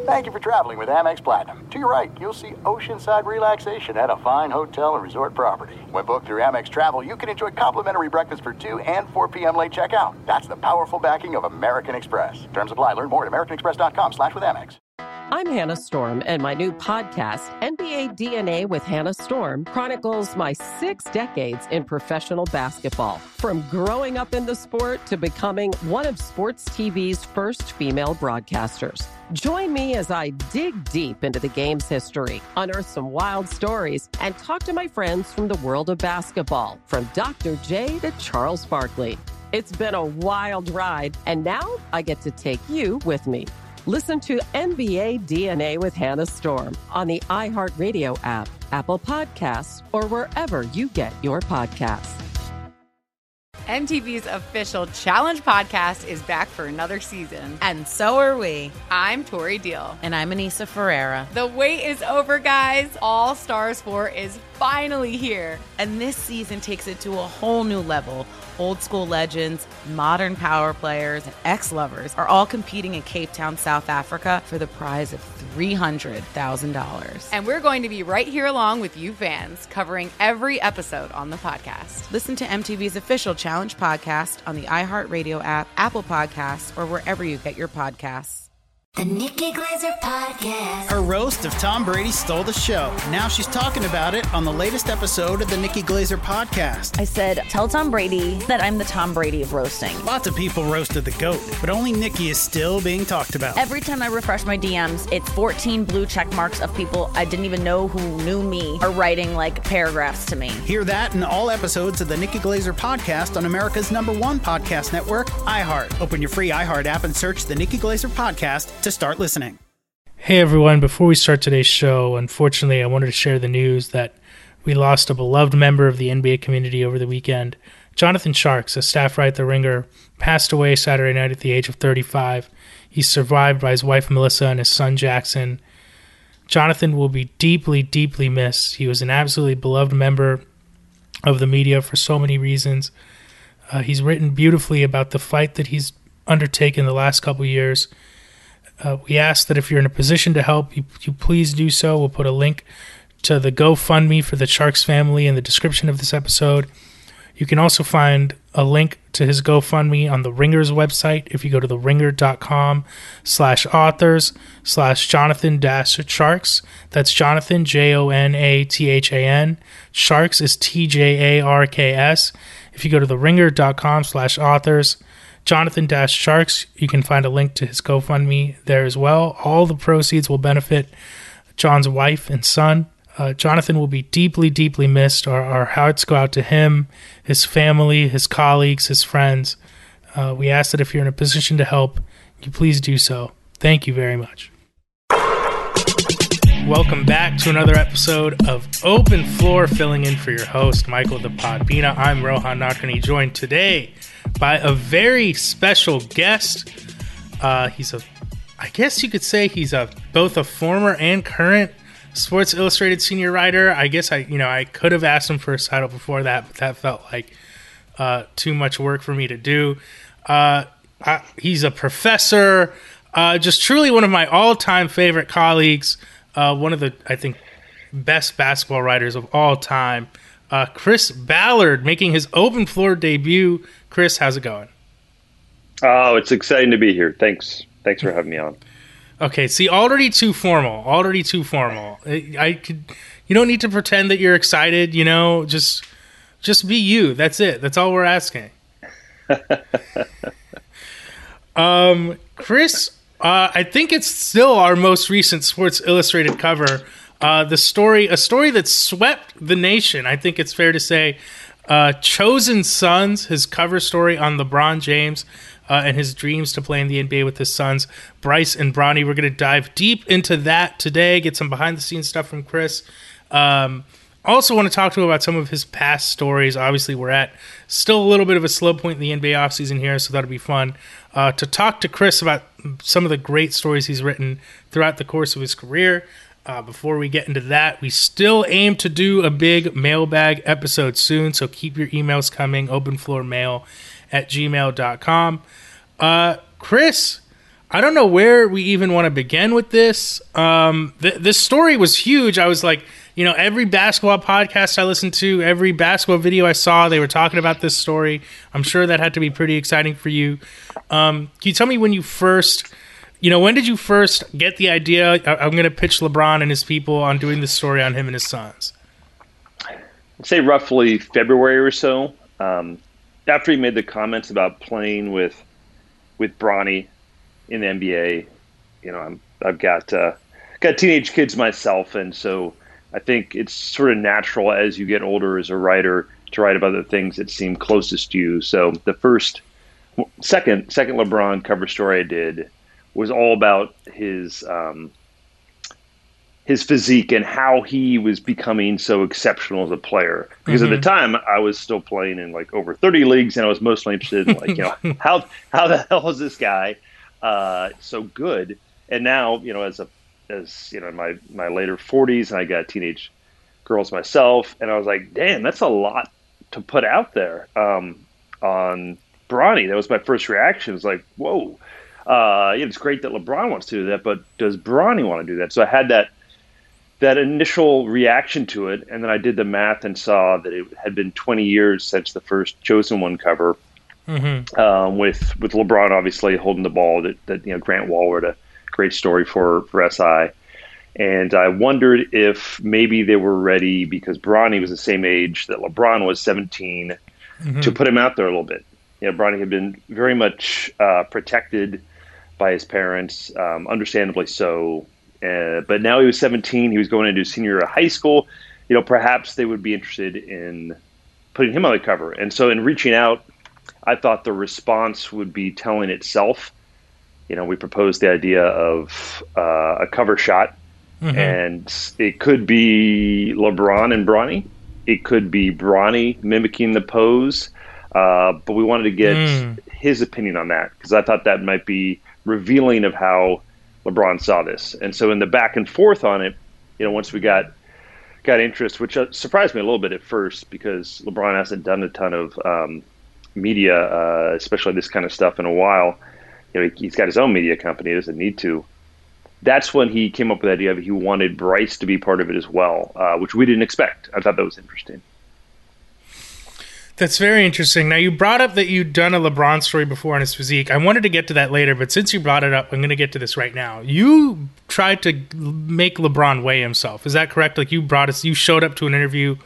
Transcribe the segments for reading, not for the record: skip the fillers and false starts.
Thank you for traveling with Amex Platinum. To your right, you'll see oceanside relaxation at a fine hotel and resort property. When booked through Amex Travel, you can enjoy complimentary breakfast for 2 and 4 p.m. late checkout. That's the powerful backing of American Express. Terms apply. Learn more at americanexpress.com/withAmex. I'm Hannah Storm, and my new podcast, NBA DNA with Hannah Storm, chronicles my 6 decades in professional basketball. From growing up in the sport to becoming one of sports TV's first female broadcasters. Join me as I dig deep into the game's history, unearth some wild stories, and talk to my friends from the world of basketball, from Dr. J to Charles Barkley. It's been a wild ride, and now I get to take you with me. Listen to NBA DNA with Hannah Storm on the iHeartRadio app, Apple Podcasts, or wherever you get your podcasts. MTV's official Challenge podcast is back for another season. And so are we. I'm Tori Deal. And I'm Anissa Ferreira. The wait is over, guys. All Stars 4 is finally here. And this season takes it to a whole new level. Old school legends, modern power players, and ex-lovers are all competing in Cape Town, South Africa for the prize of $300,000. And we're going to be right here along with you fans, covering every episode on the podcast. Listen to MTV's official Challenge podcast on the iHeartRadio app, Apple Podcasts, or wherever you get your podcasts. The Nikki Glazer Podcast. Her roast of Tom Brady stole the show. Now she's talking about it on the latest episode of the Nikki Glazer Podcast. I said, tell Tom Brady that I'm the Tom Brady of roasting. Lots of people roasted the GOAT, but only Nikki is still being talked about. Every time I refresh my DMs, it's 14 blue check marks of people I didn't even know who knew me are writing like paragraphs to me. Hear that in all episodes of the Nikki Glazer Podcast on America's #1 podcast network, iHeart. Open your free iHeart app and search the Nikki Glazer Podcast to start listening. Hey everyone, before we start today's show, unfortunately I wanted to share the news that we lost a beloved member of the NBA community over the weekend. Jonathan Tjarks, a staff writer at The Ringer, passed away Saturday night at the age of 35. He's survived by his wife Melissa and his son Jackson. Jonathan will be deeply, deeply missed. He was an absolutely beloved member of the media for so many reasons. He's written beautifully about the fight that he's undertaken the last couple years. We ask that if you're in a position to help, you please do so. We'll put a link to the GoFundMe for the Tjarks family in the description of this episode. You can also find a link to his GoFundMe on the Ringer's website if you go to theringer.com/authors/Jonathan-Tjarks. That's Jonathan, Jonathan. Tjarks is Tjarks. If you go to theringer.com/authors, Jonathan-Tjarks, you can find a link to his GoFundMe there as well. All the proceeds will benefit John's wife and son. Jonathan will be deeply, deeply missed. Our hearts go out to him, his family, his colleagues, his friends. We ask that if you're in a position to help, you please do so. Thank you very much. Welcome back to another episode of Open Floor, filling in for your host, Michael the Podbina. I'm Rohan Nadkarni, joined today by a very special guest. I guess you could say he's both a former and current Sports Illustrated senior writer. I guess I could have asked him for his title before that, but that felt like too much work for me to do. He's a professor, just truly one of my all-time favorite colleagues, one of the, I think, best basketball writers of all time. Chris Ballard making his Open Floor debut. Chris, how's it going? Oh, it's exciting to be here. Thanks for having me on. Okay, see, already too formal. You don't need to pretend that you're excited, just be you. That's it. That's all we're asking. Chris, I think it's still our most recent Sports Illustrated cover. A story that swept the nation. I think it's fair to say, Chosen Sons, his cover story on LeBron James and his dreams to play in the NBA with his sons, Bryce and Bronny. We're going to dive deep into that today, get some behind-the-scenes stuff from Chris. Also want to talk to him about some of his past stories. Obviously, we're at still a little bit of a slow point in the NBA offseason here, so that'll be fun. To talk to Chris about some of the great stories he's written throughout the course of his career. Before we get into that, we still aim to do a big mailbag episode soon, so keep your emails coming, openfloormail@gmail.com. Chris, I don't know where we even want to begin with this. This story was huge. I was like, every basketball podcast I listened to, every basketball video I saw, they were talking about this story. I'm sure that had to be pretty exciting for you. Can you tell me when you first, when did you first get the idea, I'm going to pitch LeBron and his people on doing this story on him and his sons? I'd say roughly February or so. After he made the comments about playing with Bronny in the NBA, I've got teenage kids myself, and so I think it's sort of natural as you get older as a writer to write about the things that seem closest to you. So the second LeBron cover story I did was all about his physique and how he was becoming so exceptional as a player. Because at the time I was still playing in like over 30 leagues, and I was mostly interested in how the hell is this guy so good? And now, as in my later 40s, and I got teenage girls myself, and I was like, damn, that's a lot to put out there on Bronny. That was my first reaction. It was like, whoa, it's great that LeBron wants to do that, but does Bronny want to do that? So I had that initial reaction to it, and then I did the math and saw that it had been 20 years since the first Chosen One cover, with LeBron obviously holding the ball. That Grant Wall wrote a great story for SI, and I wondered if maybe they were ready because Bronny was the same age that LeBron was, 17, to put him out there a little bit. Bronny had been very much protected by his parents, understandably so. But now he was 17. He was going into senior year of high school. Perhaps they would be interested in putting him on the cover. And so in reaching out, I thought the response would be telling itself. We proposed the idea of a cover shot, and it could be LeBron and Bronny. It could be Bronny mimicking the pose. But we wanted to get his opinion on that because I thought that might be revealing of how LeBron saw this. And so in the back and forth on it, once we got interest, which surprised me a little bit at first because LeBron hasn't done a ton of media, especially this kind of stuff, in a while. He's got his own media company. He doesn't need to. That's when he came up with the idea of he wanted Bryce to be part of it as well, which we didn't expect. I thought that was interesting. That's very interesting. Now, you brought up that you'd done a LeBron story before on his physique. I wanted to get to that later, but since you brought it up, I'm going to get to this right now. You tried to make LeBron weigh himself. Is that correct? Like you showed up to an interview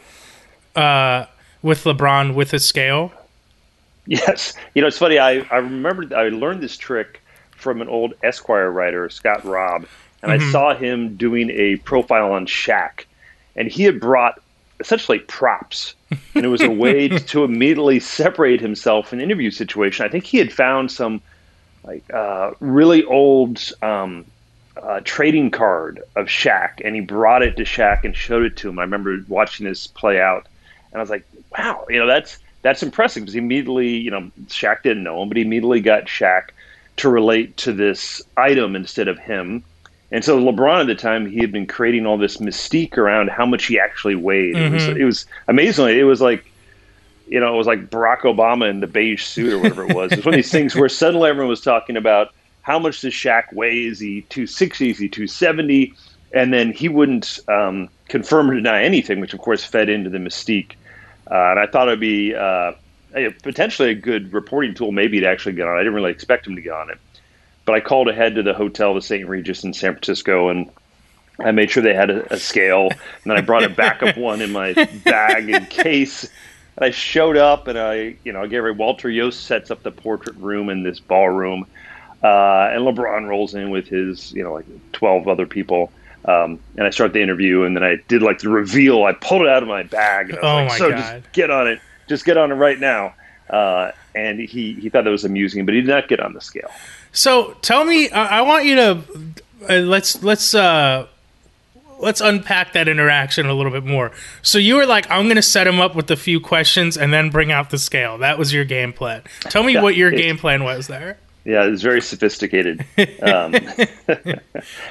with LeBron with a scale? Yes. It's funny. I remember I learned this trick from an old Esquire writer, Scott Robb, and I saw him doing a profile on Shaq, and he had brought essentially props, and it was a way to immediately separate himself in an interview situation. I think he had found some really old trading card of Shaq, and he brought it to Shaq and showed it to him. I remember watching this play out, and I was like, wow, that's impressive, because he immediately, Shaq didn't know him, but he immediately got Shaq to relate to this item instead of him. And so LeBron at the time, he had been creating all this mystique around how much he actually weighed. It was amazingly, it was like Barack Obama in the beige suit or whatever it was. It was one of these things where suddenly everyone was talking about how much does Shaq weigh? Is he 260? Is he 270? And then he wouldn't confirm or deny anything, which of course fed into the mystique. And I thought it'd be potentially a good reporting tool, maybe, to actually get on. I didn't really expect him to get on it. But I called ahead to the hotel, the St. Regis in San Francisco, and I made sure they had a scale. And then I brought a backup one in my bag in case. And I showed up, and I gave Walter Yost sets up the portrait room in this ballroom. And LeBron rolls in with his, 12 other people. And I start the interview, and then I did the reveal. I pulled it out of my bag. And I was God. Just get on it. Just get on it right now. And he thought that was amusing, but he did not get on the scale. So tell me, I want you to let's unpack that interaction a little bit more. So you were like, I'm going to set him up with a few questions and then bring out the scale. That was your game plan. Tell me what your game plan was there. Yeah, it was very sophisticated. I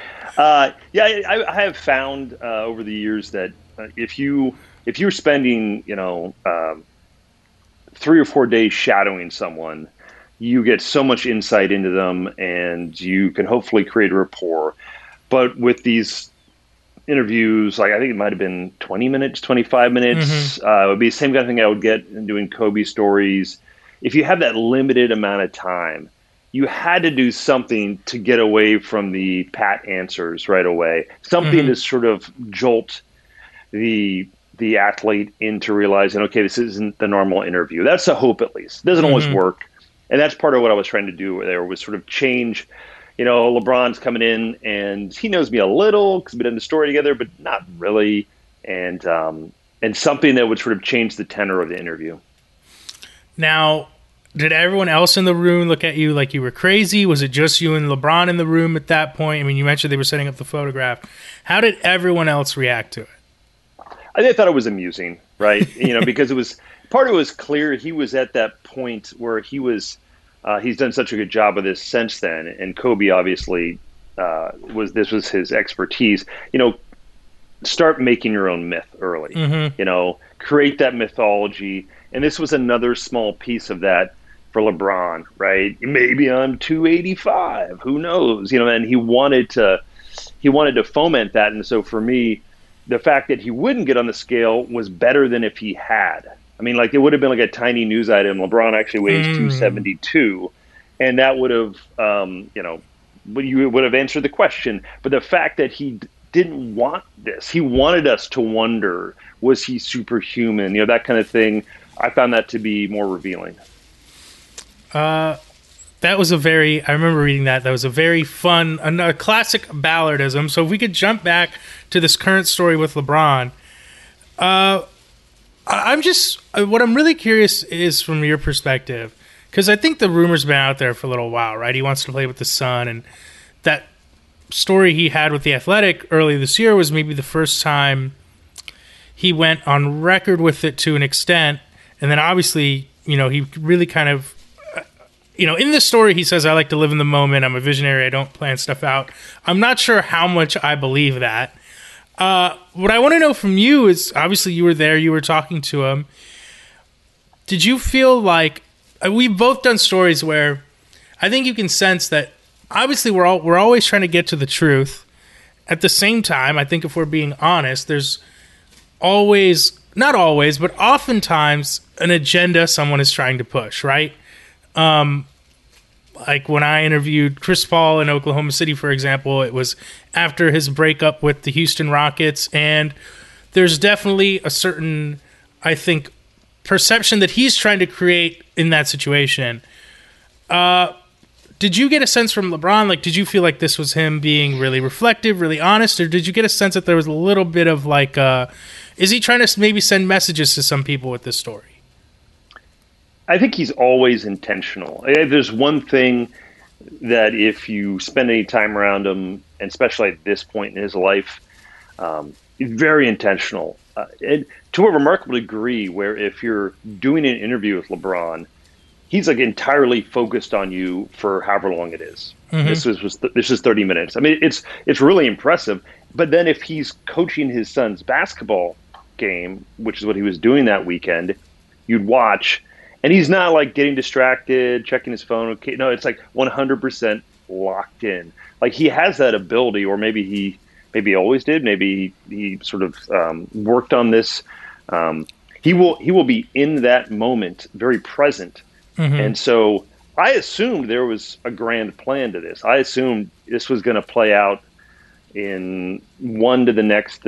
have found over the years that if you're spending 3 or 4 days shadowing someone, you get so much insight into them, and you can hopefully create a rapport. But with these interviews, like I think it might have been 20 minutes, 25 minutes, it would be the same kind of thing I would get in doing Kobe stories. If you have that limited amount of time, you had to do something to get away from the pat answers right away, something to sort of jolt the athlete into realizing, okay, this isn't the normal interview. That's the hope, at least. It doesn't always work. And that's part of what I was trying to do there, was sort of change. LeBron's coming in and he knows me a little because we've done the story together, but not really. And something that would sort of change the tenor of the interview. Now, did everyone else in the room look at you like you were crazy? Was it just you and LeBron in the room at that point? I mean, you mentioned they were setting up the photograph. How did everyone else react to it? I thought it was amusing, right? Because part of it was clear he was at that point where he was, he's done such a good job of this since then. And Kobe obviously this was his expertise. Start making your own myth early, create that mythology. And this was another small piece of that for LeBron, right? Maybe I'm 285, who knows? And he wanted to foment that. And so for me, the fact that he wouldn't get on the scale was better than if he had. I mean, like, it would have been like a tiny news item. LeBron actually weighs 272, and that would have, you would have answered the question. But the fact that he didn't want this, he wanted us to wonder, was he superhuman? That kind of thing. I found that to be more revealing. That was I remember reading that. That was a very fun, a classic Ballardism. So if we could jump back to this current story with LeBron, what I'm really curious is from your perspective, because I think the rumor's been out there for a little while, right? He wants to play with the Sun, and that story he had with The Athletic early this year was maybe the first time he went on record with it to an extent. And then obviously, he really kind of, in this story, he says, I like to live in the moment. I'm a visionary. I don't plan stuff out. I'm not sure how much I believe that. What I want to know from you is, obviously you were there, you were talking to him. Did you feel like, we've both done stories where I think you can sense that obviously we're always trying to get to the truth. At the same time, I think if we're being honest, there's always, not always, but oftentimes an agenda someone is trying to push, right? Like when I interviewed Chris Paul in Oklahoma City, for example, it was after his breakup with the Houston Rockets, and there's definitely a certain, I think, perception that he's trying to create in that situation. Did you get a sense from LeBron, like, did you feel like this was him being really reflective, really honest, or did you get a sense that there was a little bit of like, is he trying to maybe send messages to some people with this story? I think he's always intentional. There's one thing that if you spend any time around him, and especially at this point in his life, he's very intentional. And to a remarkable degree, where if you're doing an interview with LeBron, he's like entirely focused on you for however long it is. This is 30 minutes. I mean, it's really impressive. But then if he's coaching his son's basketball game, which is what he was doing that weekend, you'd watch. And he's not like getting distracted, checking his phone. Okay, no, it's like 100% locked in. Like he has that ability, or maybe he always did. Maybe he sort of worked on this. He will be in that moment, very present. And so I assumed there was a grand plan to this. I assumed this was going to play out in one to the next.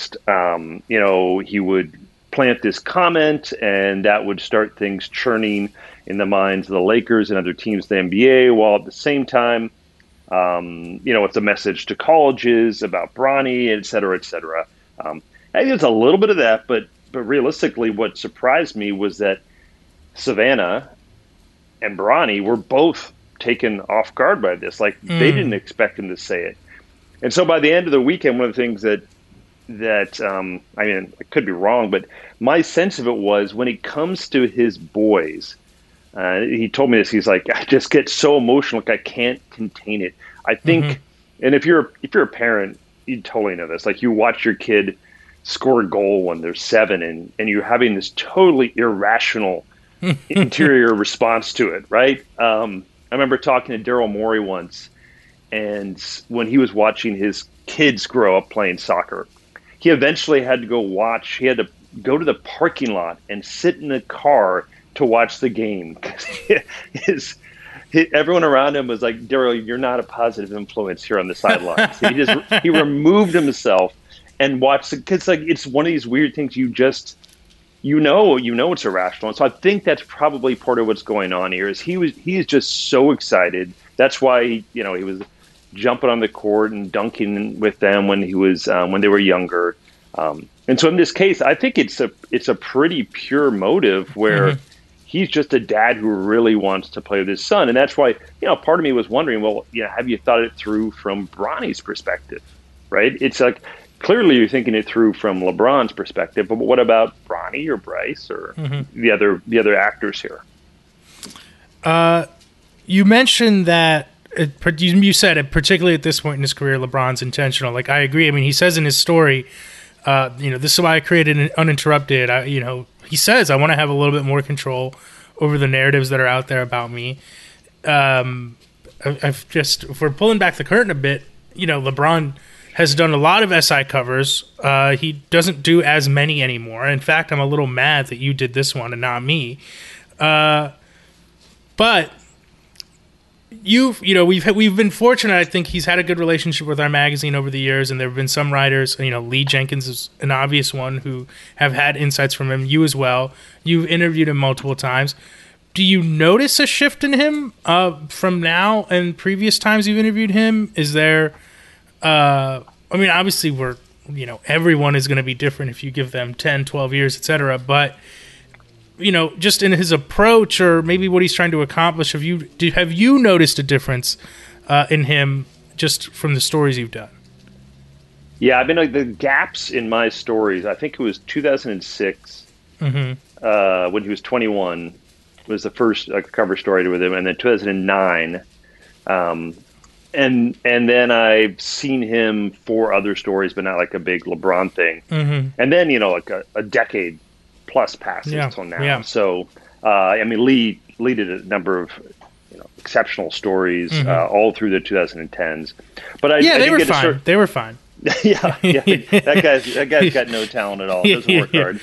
He would plant this comment, and that would start things churning in the minds of the Lakers and other teams in the NBA, while at the same time, it's a message to colleges about Bronny, et cetera, et cetera. I think there's a little bit of that, but realistically, what surprised me was that Savannah and Bronny were both taken off guard by this. Like, they didn't expect him to say it. And so by the end of the weekend, one of the things that I mean, I could be wrong, but my sense of it was when it comes to his boys, he told me this, he's like, I just get so emotional, like I can't contain it. I think, and if you're a parent, you totally know this, like you watch your kid score a goal when they're 7 and you're having this totally irrational interior response to it, right? I remember talking to Daryl Morey once, and when he was watching his kids grow up playing soccer, he eventually had to he had to go to the parking lot and sit in the car to watch the game. Everyone around him was like, Daryl, you're not a positive influence here on the sidelines. He removed himself and watched it, because like it's one of these weird things you know it's irrational. And so I think that's probably part of what's going on here. Is he is just so excited. That's why he was jumping on the court and dunking with them when he was when they were younger. And so in this case, I think it's a pretty pure motive where he's just a dad who really wants to play with his son. And that's why, part of me was wondering, well, have you thought it through from Bronny's perspective, right? It's like, clearly you're thinking it through from LeBron's perspective, but what about Bronny or Bryce or the other actors here? You mentioned that, you said it, particularly at this point in his career, LeBron's intentional. Like, I agree. I mean, he says in his story, this is why I created Uninterrupted. He says, I want to have a little bit more control over the narratives that are out there about me. If we're pulling back the curtain a bit, LeBron has done a lot of SI covers. He doesn't do as many anymore. In fact, I'm a little mad that you did this one and not me. But we've been fortunate. I think he's had a good relationship with our magazine over the years, and there have been some writers. Lee Jenkins is an obvious one who have had insights from him. You as well. You've interviewed him multiple times. Do you notice a shift in him from now and previous times you've interviewed him? Is there? Obviously, everyone is going to be different if you give them 10, 12 years, etc. But just in his approach, or maybe what he's trying to accomplish, have you noticed a difference in him just from the stories you've done? Yeah, like the gaps in my stories. I think it was 2006 when he was 21 was the first cover story with him, and then 2009. And then I've seen him for other stories, but not like a big LeBron thing. And then like a decade plus passes till now. Yeah. So Lee did a number of exceptional stories all through the 2010s. But they were fine. They were fine. yeah. That guy's got no talent at all. Doesn't work hard.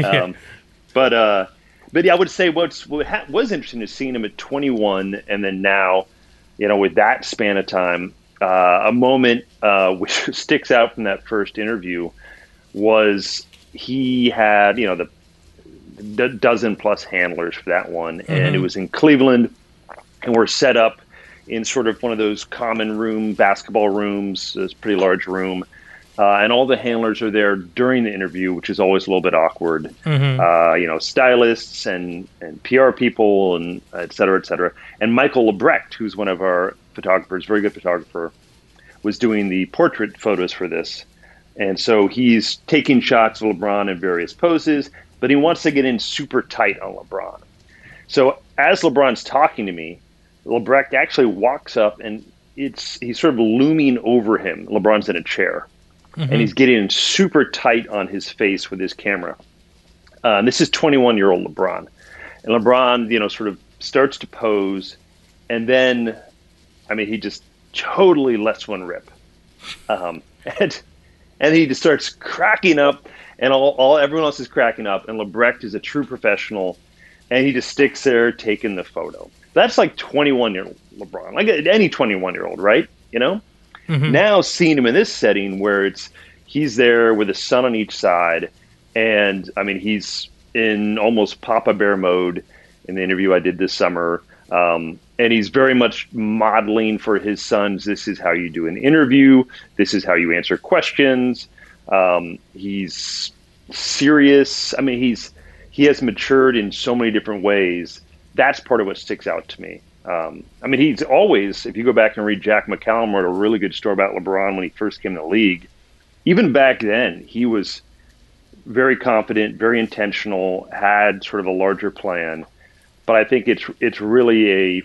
But I would say what was interesting is seeing him at 21 and then now, with that span of time, a moment which sticks out from that first interview was he had the dozen plus handlers for that one, and it was in Cleveland, and we're set up in sort of one of those common basketball rooms, this pretty large room, and all the handlers are there during the interview, which is always a little bit awkward. Stylists and PR people and et cetera, and Michael Lebrecht, who's one of our photographers, very good photographer, was doing the portrait photos for this, and so he's taking shots of LeBron in various poses, but he wants to get in super tight on LeBron. So as LeBron's talking to me, Lebrecht actually walks up, and he's sort of looming over him. LeBron's in a chair, and he's getting super tight on his face with his camera. This is 21-year-old LeBron. And LeBron, sort of starts to pose, and then, he just totally lets one rip. And he just starts cracking up, and everyone else is cracking up, and Lebrecht is a true professional, and he just sticks there taking the photo. That's like 21-year-old LeBron, like any 21-year-old, right? Now seeing him in this setting where he's there with a son on each side, and he's in almost Papa Bear mode in the interview I did this summer, and he's very much modeling for his sons. This is how you do an interview. This is how you answer questions. He's serious. He has matured in so many different ways. That's part of what sticks out to me. He's always, if you go back and read Jack McCallum wrote a really good story about LeBron when he first came to the league. Even back then, he was very confident, very intentional, had sort of a larger plan. But I think it's really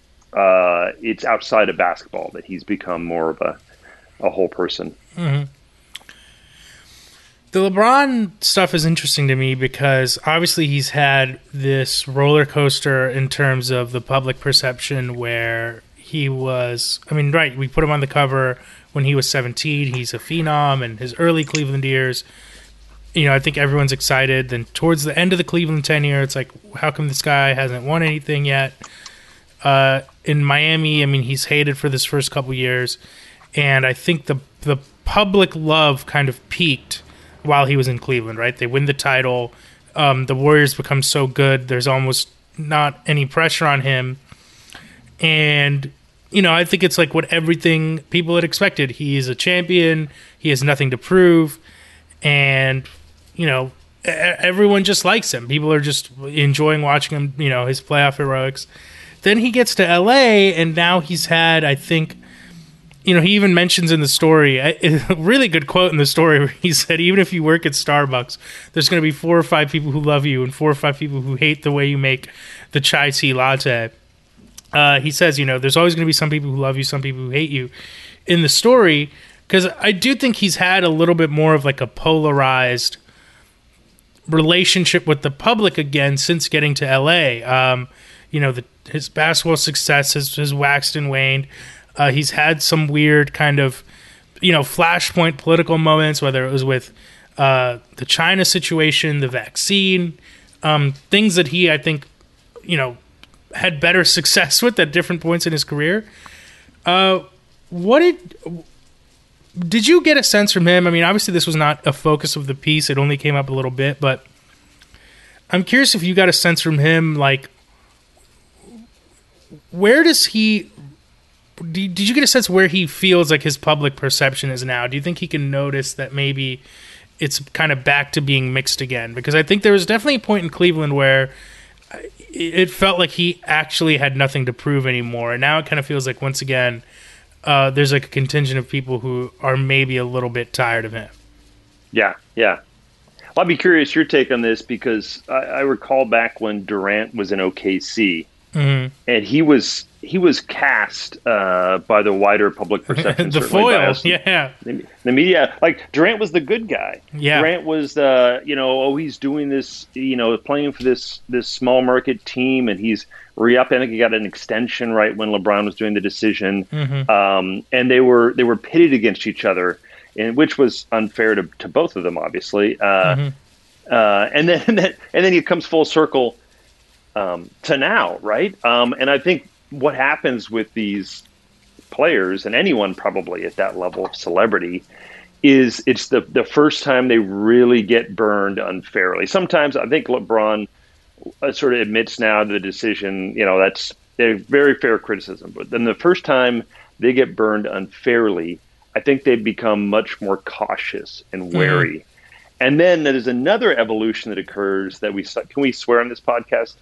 it's outside of basketball that he's become more of a whole person. The LeBron stuff is interesting to me because obviously he's had this roller coaster in terms of the public perception where he was, right, we put him on the cover when he was 17. He's a phenom in his early Cleveland years. I think everyone's excited. Then towards the end of the Cleveland tenure, it's like, how come this guy hasn't won anything yet? In Miami, he's hated for this first couple years. And I think the public love kind of peaked while he was in Cleveland, right? They win the title. The Warriors become so good. There's almost not any pressure on him. And, I think it's like what everything people had expected. He is a champion. He has nothing to prove. And, everyone just likes him. People are just enjoying watching him, his playoff heroics. Then he gets to LA, and now he's had, I think, he even mentions in the story, a really good quote in the story where he said, even if you work at Starbucks, there's going to be 4 or 5 people who love you and 4 or 5 people who hate the way you make the chai tea latte. He says, there's always going to be some people who love you, some people who hate you in the story, because I do think he's had a little bit more of like a polarized relationship with the public again since getting to LA. His basketball success has waxed and waned. He's had some weird kind of, flashpoint political moments, whether it was with the China situation, the vaccine, things that he, I think, had better success with at different points in his career. Did you get a sense from him? Obviously this was not a focus of the piece. It only came up a little bit, but I'm curious if you got a sense from him, like, where does he... Did you get a sense where he feels like his public perception is now? Do you think he can notice that maybe it's kind of back to being mixed again? Because I think there was definitely a point in Cleveland where it felt like he actually had nothing to prove anymore. And now it kind of feels like, once again, there's like a contingent of people who are maybe a little bit tired of him. Yeah. Well, I'd be curious your take on this, because I recall back when Durant was in OKC, and he was cast by the wider public perception. The foil, yeah. The media, like, Durant was the good guy. Yeah. Durant was he's doing this, playing for this small market team, and he's re-upping. I think he got an extension right when LeBron was doing the decision. And they were pitted against each other, and which was unfair to both of them, obviously. And then he comes full circle to now, right? And I think what happens with these players, and anyone probably at that level of celebrity, is it's the first time they really get burned unfairly. Sometimes I think LeBron sort of admits now to the decision, that's a very fair criticism. But then the first time they get burned unfairly, I think they become much more cautious and wary. And then there's another evolution that occurs that can we swear on this podcast?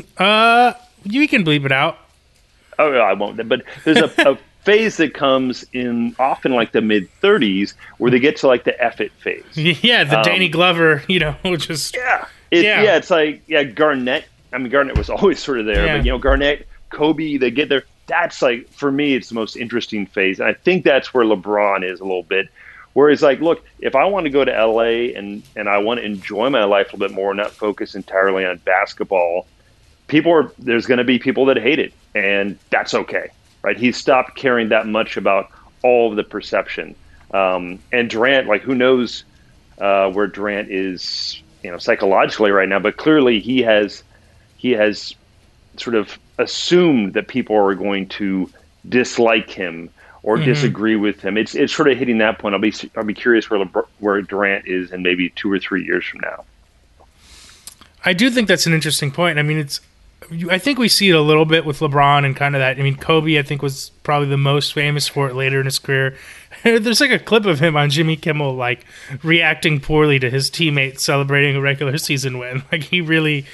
You can bleep it out. Oh, I won't. But there's a phase that comes in often like the mid-30s where they get to like the F it phase. Yeah, the Danny Glover, just... Yeah. It's like, Garnett. Garnett was always sort of there. But, Garnett, Kobe, they get there. That's like, for me, it's the most interesting phase. And I think that's where LeBron is a little bit. Whereas, like, look, if I want to go to LA and I want to enjoy my life a little bit more and not focus entirely on basketball, there's going to be people that hate it, and that's okay, right? He stopped caring that much about all of the perception. And Durant, like, who knows where Durant is, psychologically right now, but clearly he has sort of assumed that people are going to dislike him or disagree with him. It's sort of hitting that point. I'll be curious where Durant is in maybe 2 or 3 years from now. I do think that's an interesting point. I think we see it a little bit with LeBron and kind of that. Kobe, I think, was probably the most famous for it later in his career. There's like a clip of him on Jimmy Kimmel, like, reacting poorly to his teammates celebrating a regular season win. Like, he really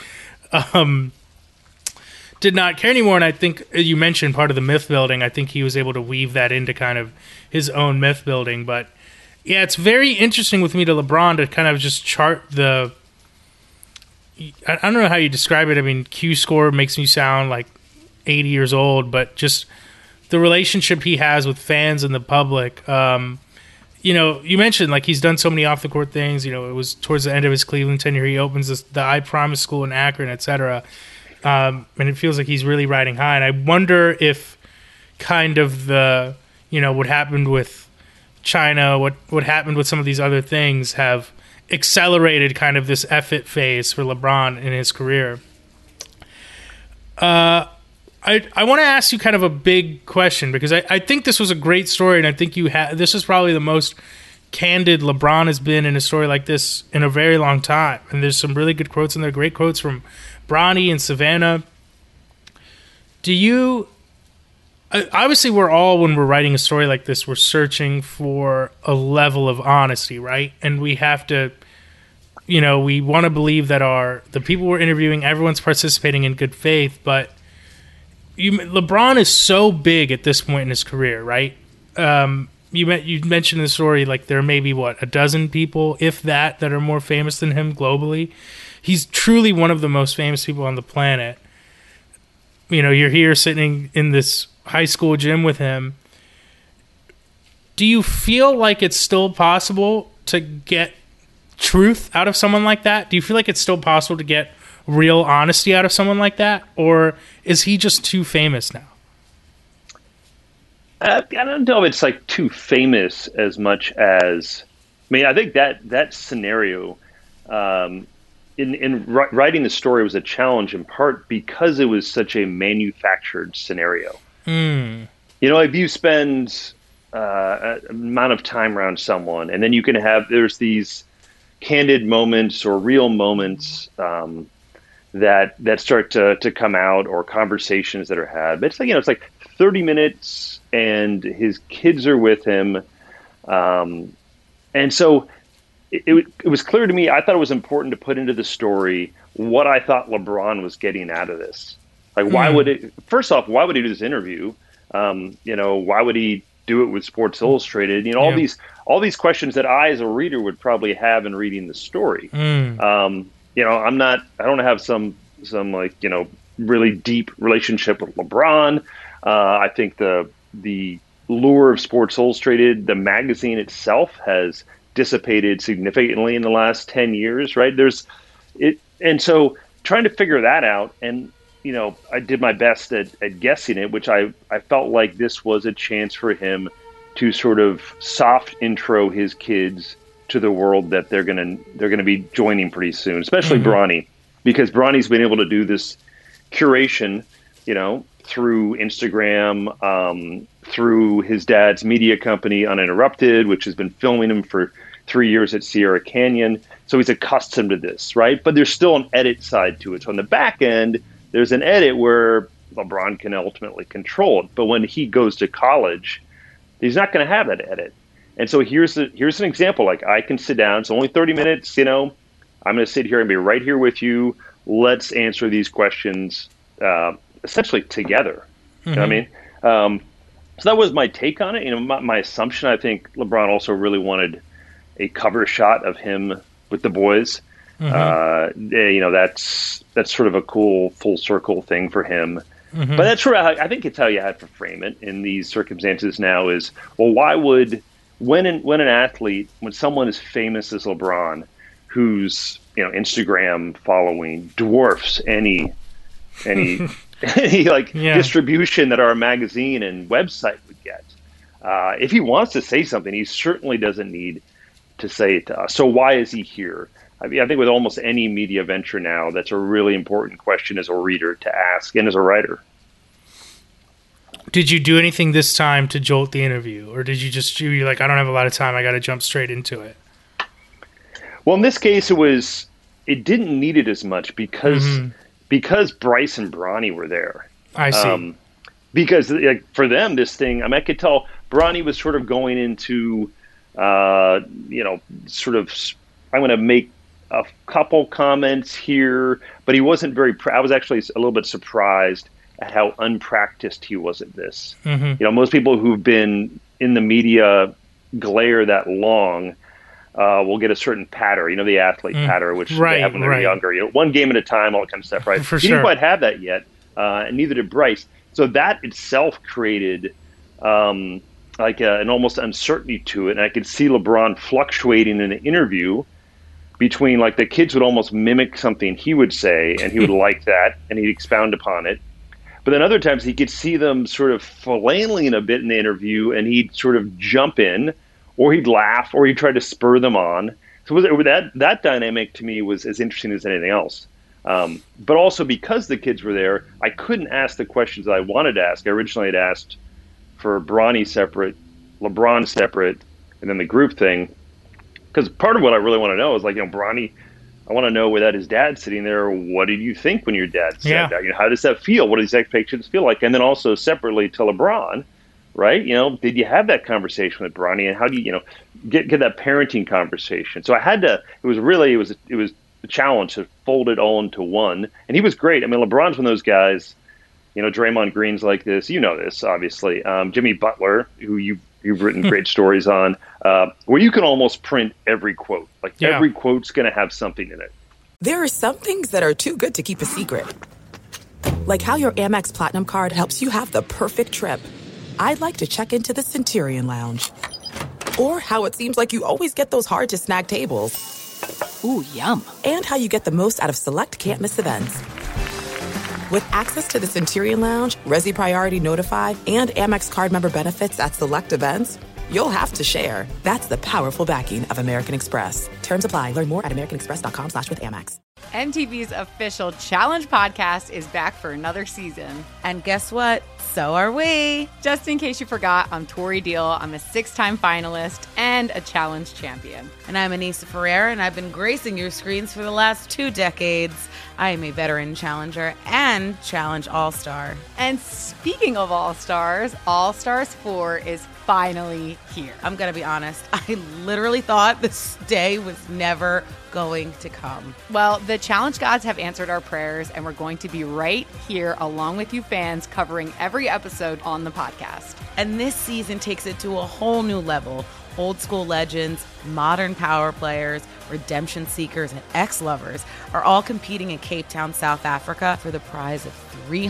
did not care anymore. And I think you mentioned part of the myth building. I think he was able to weave that into kind of his own myth building. But yeah, it's very interesting with me to LeBron to kind of just chart the... I don't know how you describe it. Q score makes me sound like 80 years old, but just the relationship he has with fans and the public. you mentioned like he's done so many off the court things. It was towards the end of his Cleveland tenure. He opens the I Promise School in Akron, etc. And it feels like he's really riding high. And I wonder if kind of the, what happened with China, what happened with some of these other things have accelerated kind of this effort phase for LeBron in his career. I want to ask you kind of a big question, because I think this was a great story, and I think this is probably the most candid LeBron has been in a story like this in a very long time. And there's some really good quotes in there, great quotes from Bronny and Savannah. Obviously, we're all, when we're writing a story like this, we're searching for a level of honesty, right? And we have to, we want to believe that the people we're interviewing, everyone's participating in good faith. But LeBron is so big at this point in his career, right? You mentioned in the story, like there may be, a dozen people, if that are more famous than him globally. He's truly one of the most famous people on the planet. You're here sitting in this high school gym with him. Do you feel like it's still possible to get truth out of someone like that? Do you feel like it's still possible to get real honesty out of someone like that? Or is he just too famous now? I don't know if it's like too famous as much as, I think that scenario, in writing the story was a challenge in part because it was such a manufactured scenario. If you spend an amount of time around someone, and then there's these candid moments or real moments that start to come out, or conversations that are had. But it's like 30 minutes, and his kids are with him, and so it was clear to me. I thought it was important to put into the story what I thought LeBron was getting out of this. Like, why would he do this interview? Why would he do it with Sports Illustrated? All these questions that I, as a reader, would probably have in reading the story. I don't have some really deep relationship with LeBron. I think the lure of Sports Illustrated, the magazine itself, has dissipated significantly in the last 10 years, right? And so trying to figure that out, and I did my best at guessing it, which I felt like this was a chance for him to sort of soft intro his kids to the world that they're gonna be joining pretty soon, especially Bronny, because Bronny's been able to do this curation, through Instagram, through his dad's media company, Uninterrupted, which has been filming him for 3 years at Sierra Canyon. So he's accustomed to this, right? But there's still an edit side to it. So on the back end, there's an edit where LeBron can ultimately control it. But when he goes to college, he's not going to have that edit. And so here's an example. Like, I can sit down. It's only 30 minutes. I'm going to sit here and be right here with you. Let's answer these questions essentially together. You know what I mean? So that was my take on it. My assumption, I think LeBron also really wanted a cover shot of him with the boys. That's sort of a cool full circle thing for him. But that's sort of I think it's how you have to frame it in these circumstances now is, well, why would when an athlete, when someone as famous as LeBron, whose Instagram following dwarfs any distribution that our magazine and website would get, if he wants to say something, he certainly doesn't need to say it to us. So why is he here? I think with almost any media venture now, that's a really important question as a reader to ask and as a writer. Did you do anything this time to jolt the interview, or did you're like, I don't have a lot of time, I got to jump straight into it? Well, in this case, it didn't need it as much because Bryce and Bronny were there. I see. Because for them, this thing, I could tell Bronny was sort of going into, sort of, I'm going to make a couple comments here, but he wasn't very. I was actually a little bit surprised at how unpracticed he was at this. Most people who've been in the media glare that long will get a certain patter. The athlete patter, which they have when they're younger. One game at a time, all that kind of stuff. Right? He didn't quite have that yet, and neither did Bryce. So that itself created like an almost uncertainty to it. And I could see LeBron fluctuating in an interview between, like, the kids would almost mimic something he would say, and he would like that, and he'd expound upon it. But then other times he could see them sort of flailing a bit in the interview, and he'd sort of jump in, or he'd laugh, or he'd try to spur them on. So that dynamic to me was as interesting as anything else. But also because the kids were there, I couldn't ask the questions that I wanted to ask. I originally had asked for Bronny separate, LeBron separate, and then the group thing. Because part of what I really want to know is, like, Bronny, I want to know, without his dad sitting there, what did you think when your dad said that? How does that feel? What do these expectations feel like? And then also separately to LeBron, right? Did you have that conversation with Bronny, and how do you, get that parenting conversation? So I had to. It was a challenge to fold it all into one, and he was great. I mean, LeBron's one of those guys. Draymond Green's like this. This, obviously. Jimmy Butler, who you've written great stories on, where you can almost print every quote. Every quote's going to have something in it. There are some things that are too good to keep a secret. Like how your Amex Platinum card helps you have the perfect trip. I'd like to check into the Centurion Lounge. Or how it seems like you always get those hard-to-snag tables. Ooh, yum. And how you get the most out of select can't-miss events. With access to the Centurion Lounge, Resi Priority Notified, and Amex card member benefits at select events, you'll have to share. That's the powerful backing of American Express. Terms apply. Learn more at americanexpress.com/withAmex. MTV's official Challenge podcast is back for another season. And guess what? So are we. Just in case you forgot, I'm Tori Deal. I'm a 6-time finalist and a Challenge champion. And I'm Anissa Ferreira, and I've been gracing your screens for the last 2 decades. I am a veteran challenger and Challenge All-Star. And speaking of All-Stars, All-Stars 4 is finally here. I'm going to be honest. I literally thought this day was never going to come. Well, the Challenge gods have answered our prayers, and we're going to be right here along with you fans, covering every episode on the podcast. And this season takes it to a whole new level. Old school legends, modern power players, redemption seekers, and ex-lovers are all competing in Cape Town, South Africa for the prize of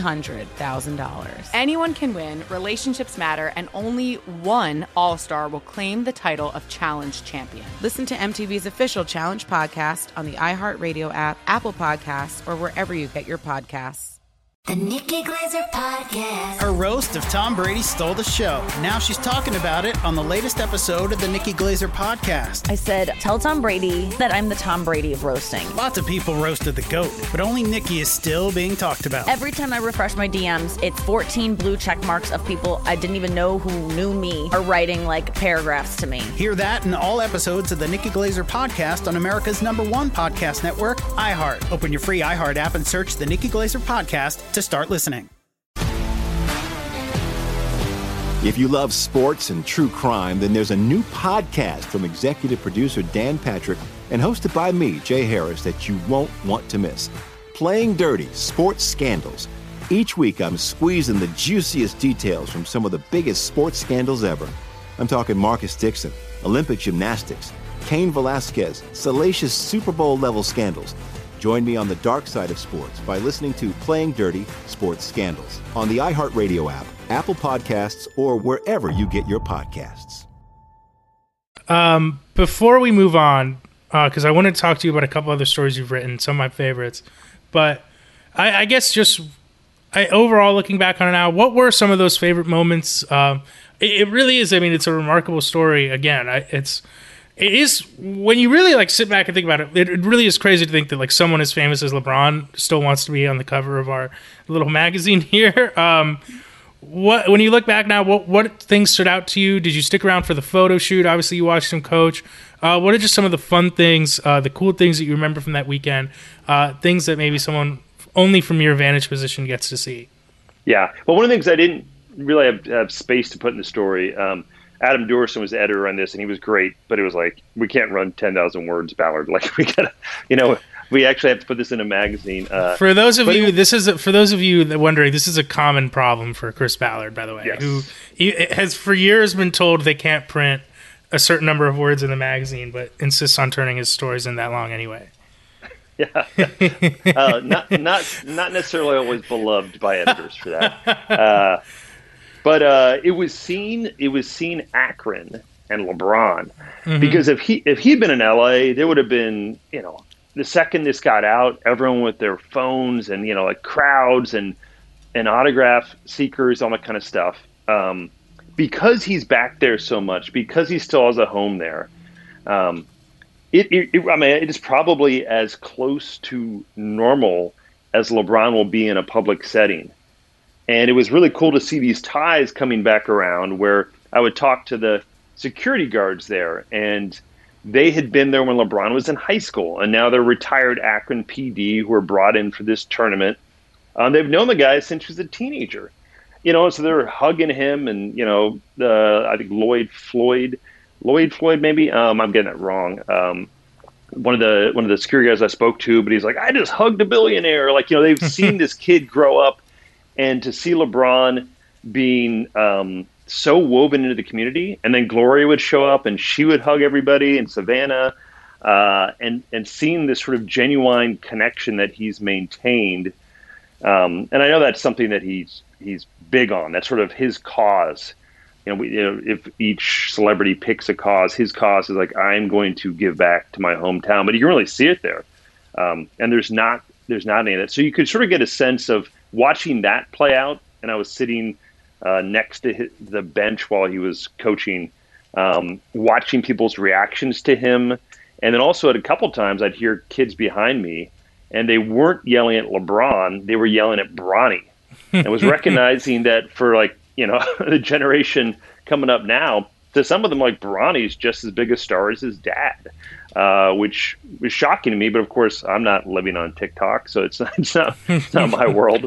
$300,000. Anyone can win, relationships matter, and only one All-Star will claim the title of Challenge champion. Listen to MTV's official Challenge podcast on the iHeartRadio app, Apple Podcasts, or wherever you get your podcasts. The Nikki Glaser Podcast. Her roast of Tom Brady stole the show. Now she's talking about it on the latest episode of the Nikki Glaser Podcast. I said, tell Tom Brady that I'm the Tom Brady of roasting. Lots of people roasted the GOAT, but only Nikki is still being talked about. Every time I refresh my DMs, it's 14 blue check marks of people I didn't even know who knew me are writing like paragraphs to me. Hear that in all episodes of the Nikki Glaser Podcast on America's #1 podcast network, iHeart. Open your free iHeart app and search the Nikki Glaser Podcast to start listening. If you love sports and true crime, then there's a new podcast from executive producer Dan Patrick and hosted by me, Jay Harris, that you won't want to miss. Playing Dirty: Sports Scandals. Each week, I'm squeezing the juiciest details from some of the biggest sports scandals ever. I'm talking Marcus Dixon, Olympic gymnastics, Cain Velasquez, salacious Super Bowl-level scandals. Join me on the dark side of sports by listening to Playing Dirty: Sports Scandals on the iHeartRadio app, Apple Podcasts, or wherever you get your podcasts. Before we move on, because I want to talk to you about a couple other stories you've written, some of my favorites, but I guess just overall looking back on it now, what were some of those favorite moments? It really is. I mean, it's a remarkable story. Again, it is when you really sit back and think about it. It really is crazy to think that someone as famous as LeBron still wants to be on the cover of our little magazine here. When you look back now, what things stood out to you? Did you stick around for the photo shoot? Obviously, you watched him coach. What are just some of the fun things, the cool things that you remember from that weekend? Things that maybe someone only from your vantage position gets to see. Yeah. Well, one of the things I didn't really have space to put in the story. Adam Dorson was the editor on this, and he was great, but it was we can't run 10,000 words, Ballard. We gotta, we actually have to put this in a magazine. For those of you that wondering, this is a common problem for Chris Ballard, by the way, yes. who has for years been told they can't print a certain number of words in the magazine, but insists on turning his stories in that long anyway. Yeah, not necessarily always beloved by editors for that. But it was seen Akron and LeBron, because if he'd been in LA, there would have been, the second this got out, everyone with their phones and, like crowds and autograph seekers, all that kind of stuff. Because he's back there so much, because he still has a home there, it is probably as close to normal as LeBron will be in a public setting. And it was really cool to see these ties coming back around, where I would talk to the security guards there, and they had been there when LeBron was in high school, and now they're retired Akron PD who were brought in for this tournament. They've known the guy since he was a teenager, so they're hugging him, and I think Lloyd Floyd, maybe. I'm getting it wrong. One of the security guys I spoke to, but he's like, I just hugged a billionaire. Like, they've seen this kid grow up, and to see LeBron being so woven into the community, and then Gloria would show up and she would hug everybody, and Savannah, and seeing this sort of genuine connection that he's maintained. And I know that's something that he's big on. That's sort of his cause. If each celebrity picks a cause, his cause is like, I'm going to give back to my hometown. But you can really see it there. And there's not any of that. So you could sort of get a sense of watching that play out. And I was sitting next to the bench while he was coaching, watching people's reactions to him. And then also at a couple times I'd hear kids behind me, and they weren't yelling at LeBron, they were yelling at Bronny. And was recognizing that for the generation coming up now, to some of them, like, Bronny's just as big a star as his dad, which was shocking to me. But of course, I'm not living on TikTok, so it's not my world.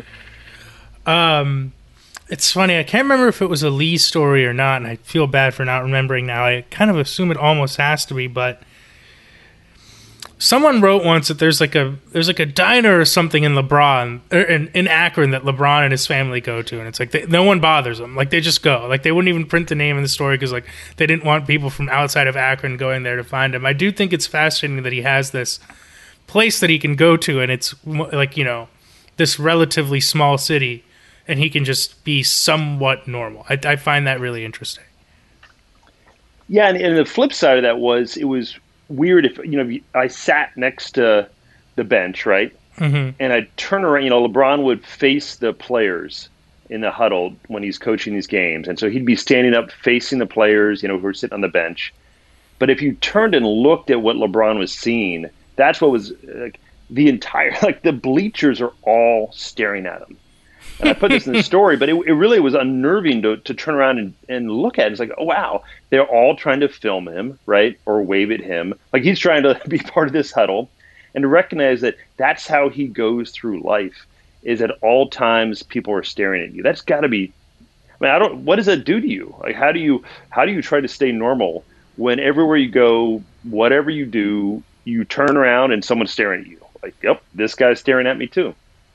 It's funny. I can't remember if it was a Lee story or not, and I feel bad for not remembering now. I kind of assume it almost has to be, but someone wrote once that there's like a diner or something in in Akron that LeBron and his family go to, and it's like no one bothers them. Like, they just go. Like, they wouldn't even print the name in the story because, like, they didn't want people from outside of Akron going there to find him. I do think it's fascinating that he has this place that he can go to, and it's like, this relatively small city, and he can just be somewhat normal. I find that really interesting. Yeah, and the flip side of that was, it was weird if I sat next to the bench, right? And I'd turn around, LeBron would face the players in the huddle when he's coaching these games, and so he'd be standing up facing the players, who were sitting on the bench. But if you turned and looked at what LeBron was seeing, that's what was the entire, the bleachers are all staring at him. And I put this in the story, but it really was unnerving to turn around and look at it. It's like, oh, wow, they're all trying to film him, right, or wave at him. Like, he's trying to be part of this huddle, and to recognize that that's how he goes through life, is at all times people are staring at you. That's got to be, what does that do to you? Like, how do you try to stay normal when everywhere you go, whatever you do, you turn around and someone's staring at you? Like, yep, this guy's staring at me too.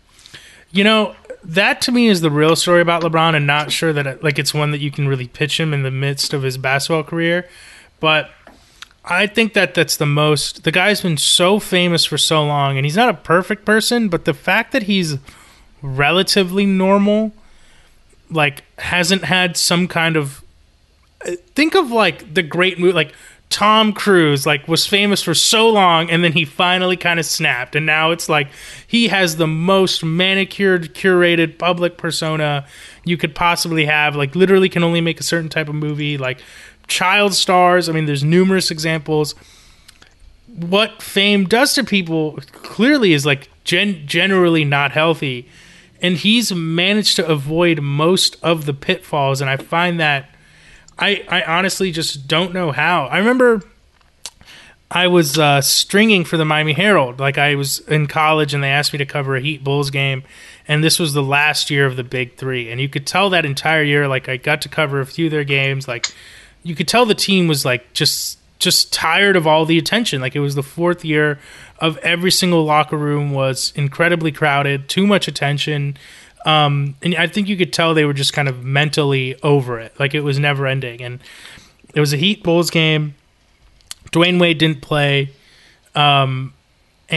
That to me is the real story about LeBron, and not sure that it's one that you can really pitch him in the midst of his basketball career. But I think that's the guy's been so famous for so long, and he's not a perfect person, but the fact that he's relatively normal, hasn't had some kind of, think of the great movie, Tom Cruise was famous for so long, and then he finally kind of snapped, and now it's he has the most manicured, curated public persona you could possibly have. Literally can only make a certain type of movie. Child stars. There's numerous examples. What fame does to people clearly is generally not healthy, and he's managed to avoid most of the pitfalls, and I find that. I honestly just don't know how. I remember I was stringing for the Miami Herald. I was in college, and they asked me to cover a Heat Bulls game, and this was the last year of the Big Three. And you could tell that entire year, I got to cover a few of their games. You could tell the team was just tired of all the attention. It was the fourth year of every single locker room was incredibly crowded, too much attention. And I think you could tell they were just kind of mentally over it. It was never ending. And it was a Heat Bulls game. Dwayne Wade didn't play. And,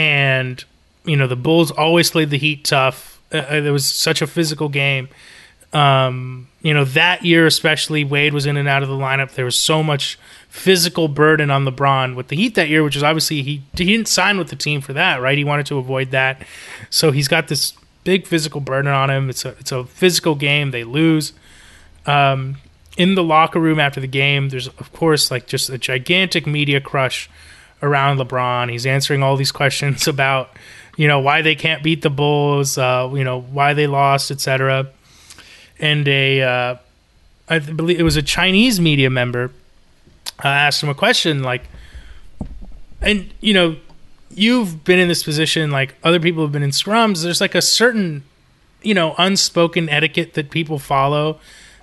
the Bulls always played the Heat tough. It was such a physical game. That year especially, Wade was in and out of the lineup. There was so much physical burden on LeBron with the Heat that year, which is obviously he didn't sign with the team for that, right? He wanted to avoid that. So he's got this big physical burden on him. It's a physical game. They lose. In the locker room after the game, there's, of course, like just a gigantic media crush around LeBron. He's answering all these questions about, why they can't beat the Bulls, why they lost, etc. And I believe it was a Chinese media member asked him a question like, and you've been in this position, like other people have been in scrums. There's like a certain, unspoken etiquette that people follow.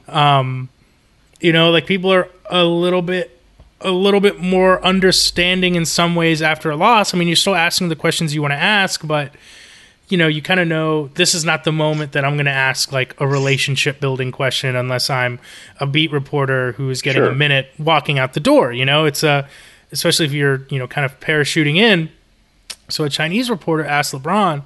Like people are a little bit more understanding in some ways after a loss. I mean, you're still asking the questions you want to ask, but you kind of know this is not the moment that I'm going to ask like a relationship building question unless I'm a beat reporter who is getting a minute walking out the door. It's especially if you're, kind of parachuting in. So a Chinese reporter asked LeBron,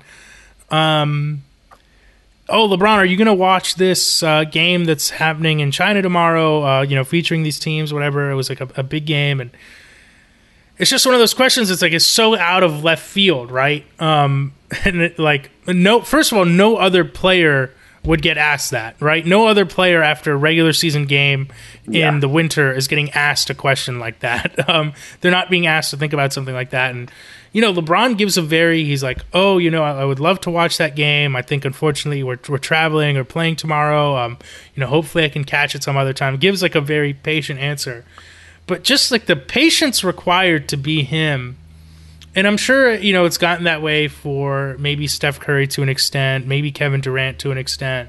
LeBron, are you going to watch this game that's happening in China tomorrow, featuring these teams, whatever? It was like a big game. And it's just one of those questions that's like, it's so out of left field, right? And first of all, no other player would get asked that, right? No other player after a regular season game in the winter is getting asked a question like that. They're not being asked to think about something like that. And, LeBron gives he's like, I would love to watch that game. I think, unfortunately, we're traveling or playing tomorrow. Hopefully I can catch it some other time. Gives like a very patient answer. But just like the patience required to be him, and I'm sure, it's gotten that way for maybe Steph Curry to an extent, maybe Kevin Durant to an extent.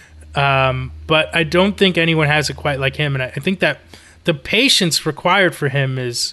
But I don't think anyone has it quite like him. And I think that the patience required for him is,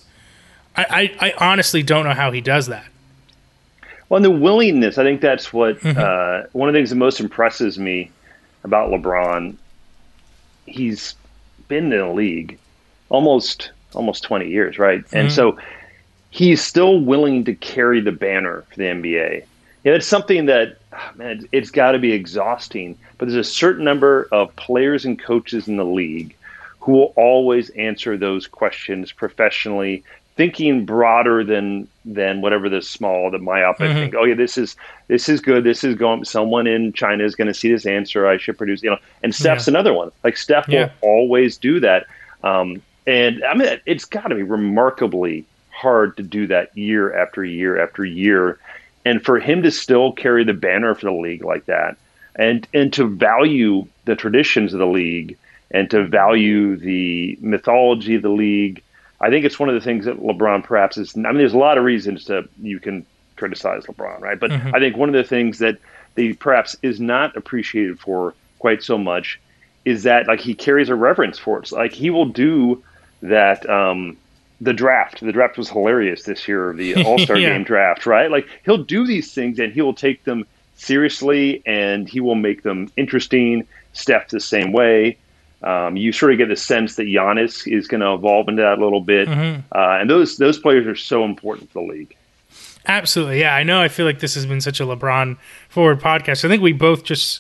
I honestly don't know how he does that. Well, and the willingness, I think that's what, one of the things that most impresses me about LeBron. He's been in the league almost 20 years, right? And so he's still willing to carry the banner for the NBA. It's something that, it's got to be exhausting, but there's a certain number of players and coaches in the league who will always answer those questions professionally, thinking broader than whatever the small, the myopic think, this is good, this is going, someone in China is going to see this answer, I should produce, and Steph's another one. Like Steph will always do that. And it's got to be remarkably hard to do that year after year after year. And for him to still carry the banner for the league like that and to value the traditions of the league and to value the mythology of the league, I think it's one of the things that LeBron perhaps is, there's a lot of reasons you can criticize LeBron, right? But I think one of the things that he perhaps is not appreciated for quite so much is that like he carries a reverence for it. So, like he will do that. The draft was hilarious this year, the All-Star game draft, right? Like he'll do these things and he will take them seriously and he will make them interesting. Steph the same way. You sort of get the sense that Giannis is going to evolve into that a little bit. And those players are so important for the league. Absolutely. Yeah, I know. I feel like this has been such a LeBron forward podcast. I think we both it's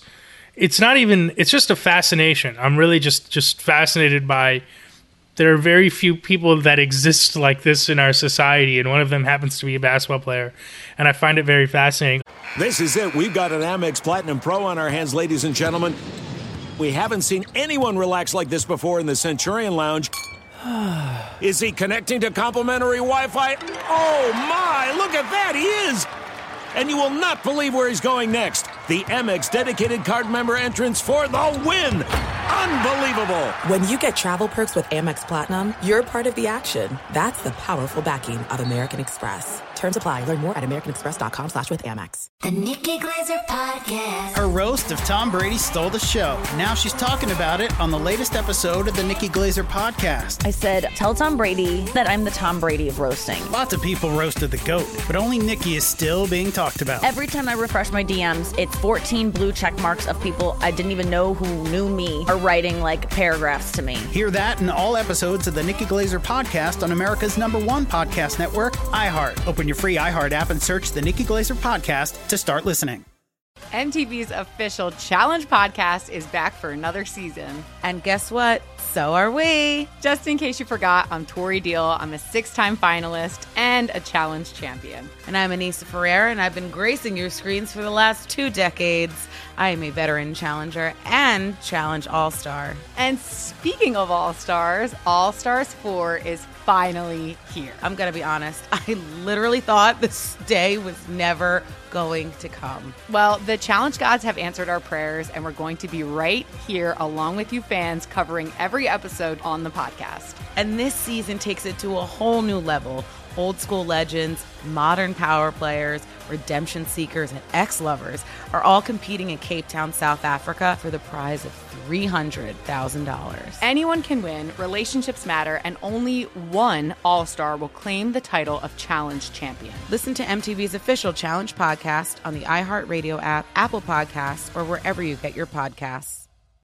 just a fascination. I'm really just fascinated by, there are very few people that exist like this in our society, and one of them happens to be a basketball player, and I find it very fascinating. This is it. We've got an Amex Platinum Pro on our hands, ladies and gentlemen. We haven't seen anyone relax like this before in the Centurion Lounge. Is he connecting to complimentary Wi-Fi? Oh, my! Look at that! He is! And you will not believe where he's going next. The Amex dedicated card member entrance for the win. Unbelievable. When you get travel perks with Amex Platinum, you're part of the action. That's the powerful backing of American Express. Terms apply. Learn more at americanexpress.com/withAmex. The Nikki Glaser Podcast. Her roast of Tom Brady stole the show. Now she's talking about it on the latest episode of the Nikki Glaser Podcast. I said, tell Tom Brady that I'm the Tom Brady of roasting. Lots of people roasted the GOAT, but only Nikki is still being talked about. Every time I refresh my DMs, it's 14 blue check marks of people I didn't even know who knew me are writing like paragraphs to me. Hear that in all episodes of the Nikki Glaser Podcast on America's #1 podcast network, iHeart. Open your free iHeart app and search the Nikki Glaser Podcast to start listening. MTV's official Challenge podcast is back for another season. And guess what? So are we. Just in case you forgot, I'm Tori Deal. I'm a 6-time finalist and a Challenge champion. And I'm Anissa Ferreira, and I've been gracing your screens for the last 2 decades. I am a veteran challenger and Challenge All-Star. And speaking of All-Stars, All-Stars 4 is finally here. I'm going to be honest. I literally thought this day was never going to come. Well, the Challenge gods have answered our prayers, and we're going to be right here along with you fans covering every episode on the podcast. And this season takes it to a whole new level. Old school legends, modern power players, redemption seekers, and ex-lovers are all competing in Cape Town, South Africa for the prize of $300,000. Anyone can win, relationships matter, and only one All-Star will claim the title of Challenge champion. Listen to MTV's official Challenge podcast on the iHeartRadio app, Apple Podcasts, or wherever you get your podcasts.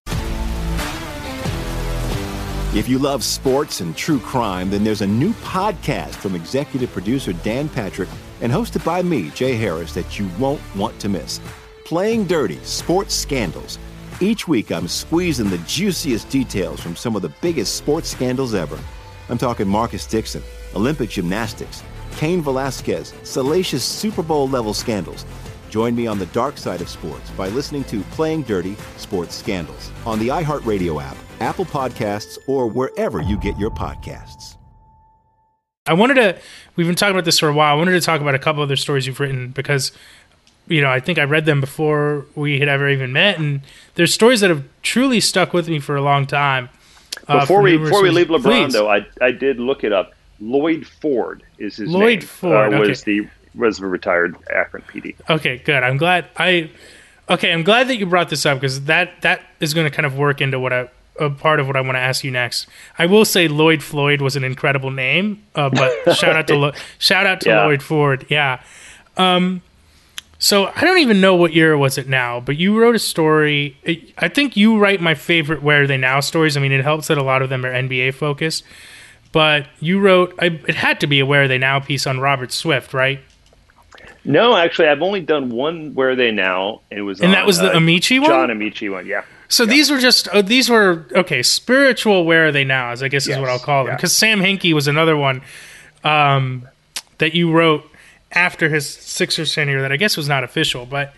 If you love sports and true crime, then there's a new podcast from executive producer Dan Patrick and hosted by me, Jay Harris, that you won't want to miss. Playing Dirty: Sports Scandals. Each week, I'm squeezing the juiciest details from some of the biggest sports scandals ever. I'm talking Marcus Dixon, Olympic gymnastics, Cain Velasquez, salacious Super Bowl-level scandals. Join me on the dark side of sports by listening to Playing Dirty: Sports Scandals on the iHeartRadio app, Apple Podcasts, or wherever you get your podcasts. We've been talking about this for a while. I wanted to talk about a couple other stories you've written because, I think I read them before we had ever even met, and there's stories that have truly stuck with me for a long time. Before we leave LeBron, please. though, I did look it up. Lloyd Ford is his name. Lloyd Ford was the retired Akron PD. Okay, good. I'm glad that you brought this up because that is going to kind of work into a part of what I want to ask you next. I will say Lloyd Floyd was an incredible name, but shout out to Lloyd Ford. Yeah. So I don't even know what year was it now, but you wrote a story. I think you write my favorite Where Are They Now stories. I mean, it helps that a lot of them are NBA focused, but you wrote, it had to be a Where Are They Now piece on Robert Swift, right? No, actually, I've only done one Where Are They Now, and that was the Amici one? John Amici one, yeah. So these were spiritual Where Are They Now, as I guess is what I'll call them. Because Sam Hinkie was another one that you wrote after his Sixers tenure that I guess was not official. But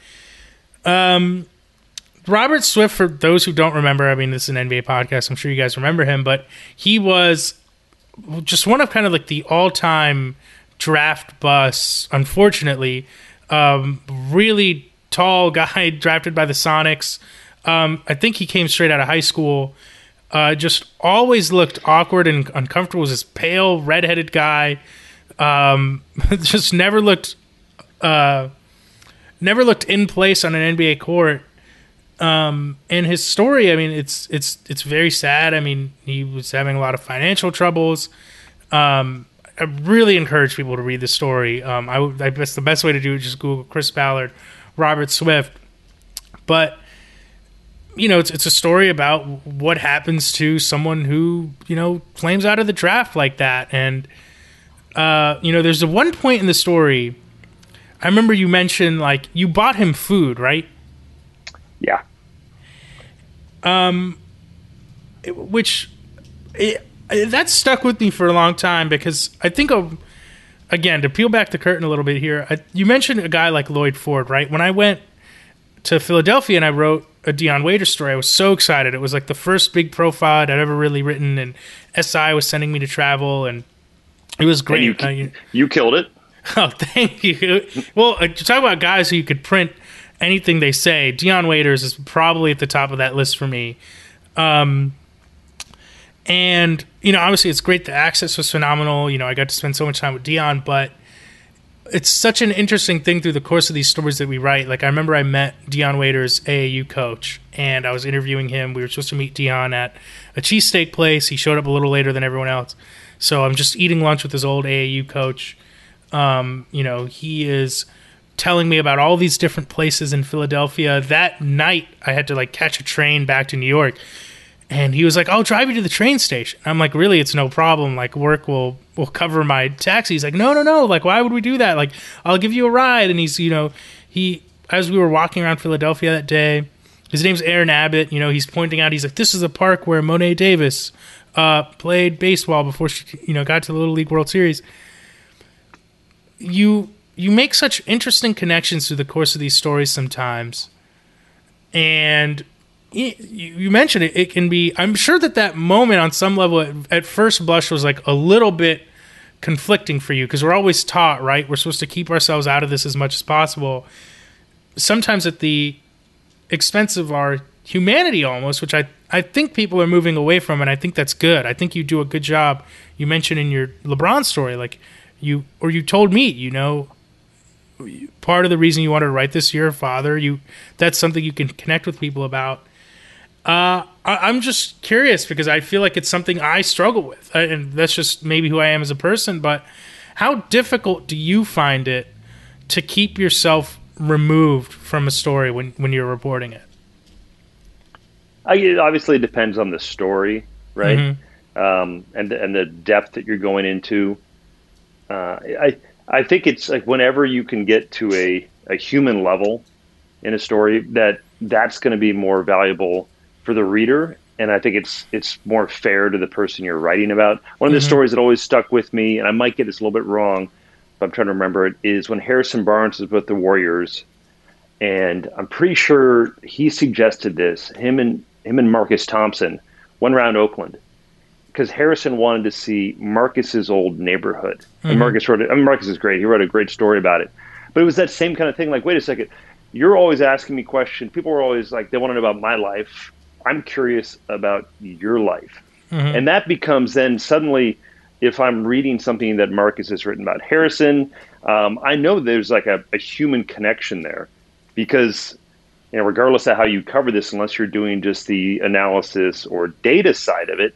Robert Swift, for those who don't remember, I mean, this is an NBA podcast, I'm sure you guys remember him, but he was just one of kind of like the all-time draft busts, unfortunately. Really tall guy drafted by the Sonics. I think he came straight out of high school. Just always looked awkward and uncomfortable. Was this pale, redheaded guy. Just never looked in place on an NBA court. And his story, I mean, it's very sad. I mean, he was having a lot of financial troubles. I really encourage people to read the story. I guess the best way to do it is just Google Chris Ballard, Robert Swift. But it's a story about what happens to someone who flames out of the draft like that. And there's one point in the story. I remember you mentioned you bought him food, right? Yeah. That stuck with me for a long time because I think, again, to peel back the curtain a little bit here, you mentioned a guy like Lloyd Ford, right? When I went to Philadelphia and I wrote a Dion Waiters story, I was so excited. It was like the first big profile I'd ever really written, and SI was sending me to travel, and it was great. And you killed it. Oh, thank you. Well, to talk about guys who you could print anything they say, Dion Waiters is probably at the top of that list for me. And, obviously it's great. The access was phenomenal. I got to spend so much time with Dion, but it's such an interesting thing through the course of these stories that we write. Like, I remember I met Dion Waiters' AAU coach, and I was interviewing him. We were supposed to meet Dion at a cheesesteak place. He showed up a little later than everyone else. So I'm just eating lunch with his old AAU coach. He is telling me about all these different places in Philadelphia. That night, I had to, catch a train back to New York. And he was like, I'll drive you to the train station. I'm like, really? It's no problem. Work will cover my taxi. He's like, no. Why would we do that? I'll give you a ride. And he's, as we were walking around Philadelphia that day, his name's Aaron Abbott. You know, he's pointing out, he's like, this is the park where Monet Davis played baseball before she, got to the Little League World Series. You make such interesting connections through the course of these stories sometimes. And you mentioned it. It can be, I'm sure that moment on some level at first blush was like a little bit conflicting for you, because we're always taught, right? We're supposed to keep ourselves out of this as much as possible. Sometimes at the expense of our humanity almost, which I think people are moving away from, and I think that's good. I think you do a good job. You mentioned in your LeBron story, like you told me, part of the reason you wanted to write this, you're a father. That's something you can connect with people about. I'm just curious because I feel like it's something I struggle with, and that's just maybe who I am as a person. But how difficult do you find it to keep yourself removed from a story when you're reporting it? It obviously depends on the story, right? Mm-hmm. And the depth that you're going into. I think it's like whenever you can get to a human level in a story, that's going to be more valuable for the reader, and I think it's more fair to the person you're writing about. One of the stories that always stuck with me, and I might get this a little bit wrong, but I'm trying to remember it, is when Harrison Barnes was with the Warriors, and I'm pretty sure he suggested this, him and Marcus Thompson, went around Oakland, because Harrison wanted to see Marcus's old neighborhood. And Marcus Marcus is great. He wrote a great story about it. But it was that same kind of thing, like, wait a second, you're always asking me questions. People were always like, they want to know about my life. I'm curious about your life. Mm-hmm. And that becomes then suddenly, if I'm reading something that Marcus has written about Harrison, I know there's like a human connection there, because regardless of how you cover this, unless you're doing just the analysis or data side of it,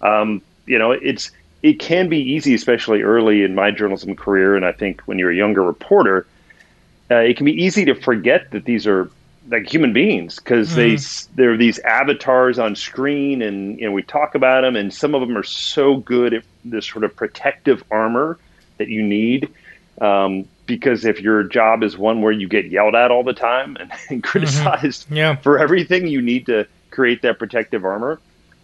it can be easy, especially early in my journalism career. And I think when you're a younger reporter, it can be easy to forget that these are like human beings, because they're these avatars on screen, and we talk about them, and some of them are so good at this sort of protective armor that you need, because if your job is one where you get yelled at all the time and criticized for everything, you need to create that protective armor.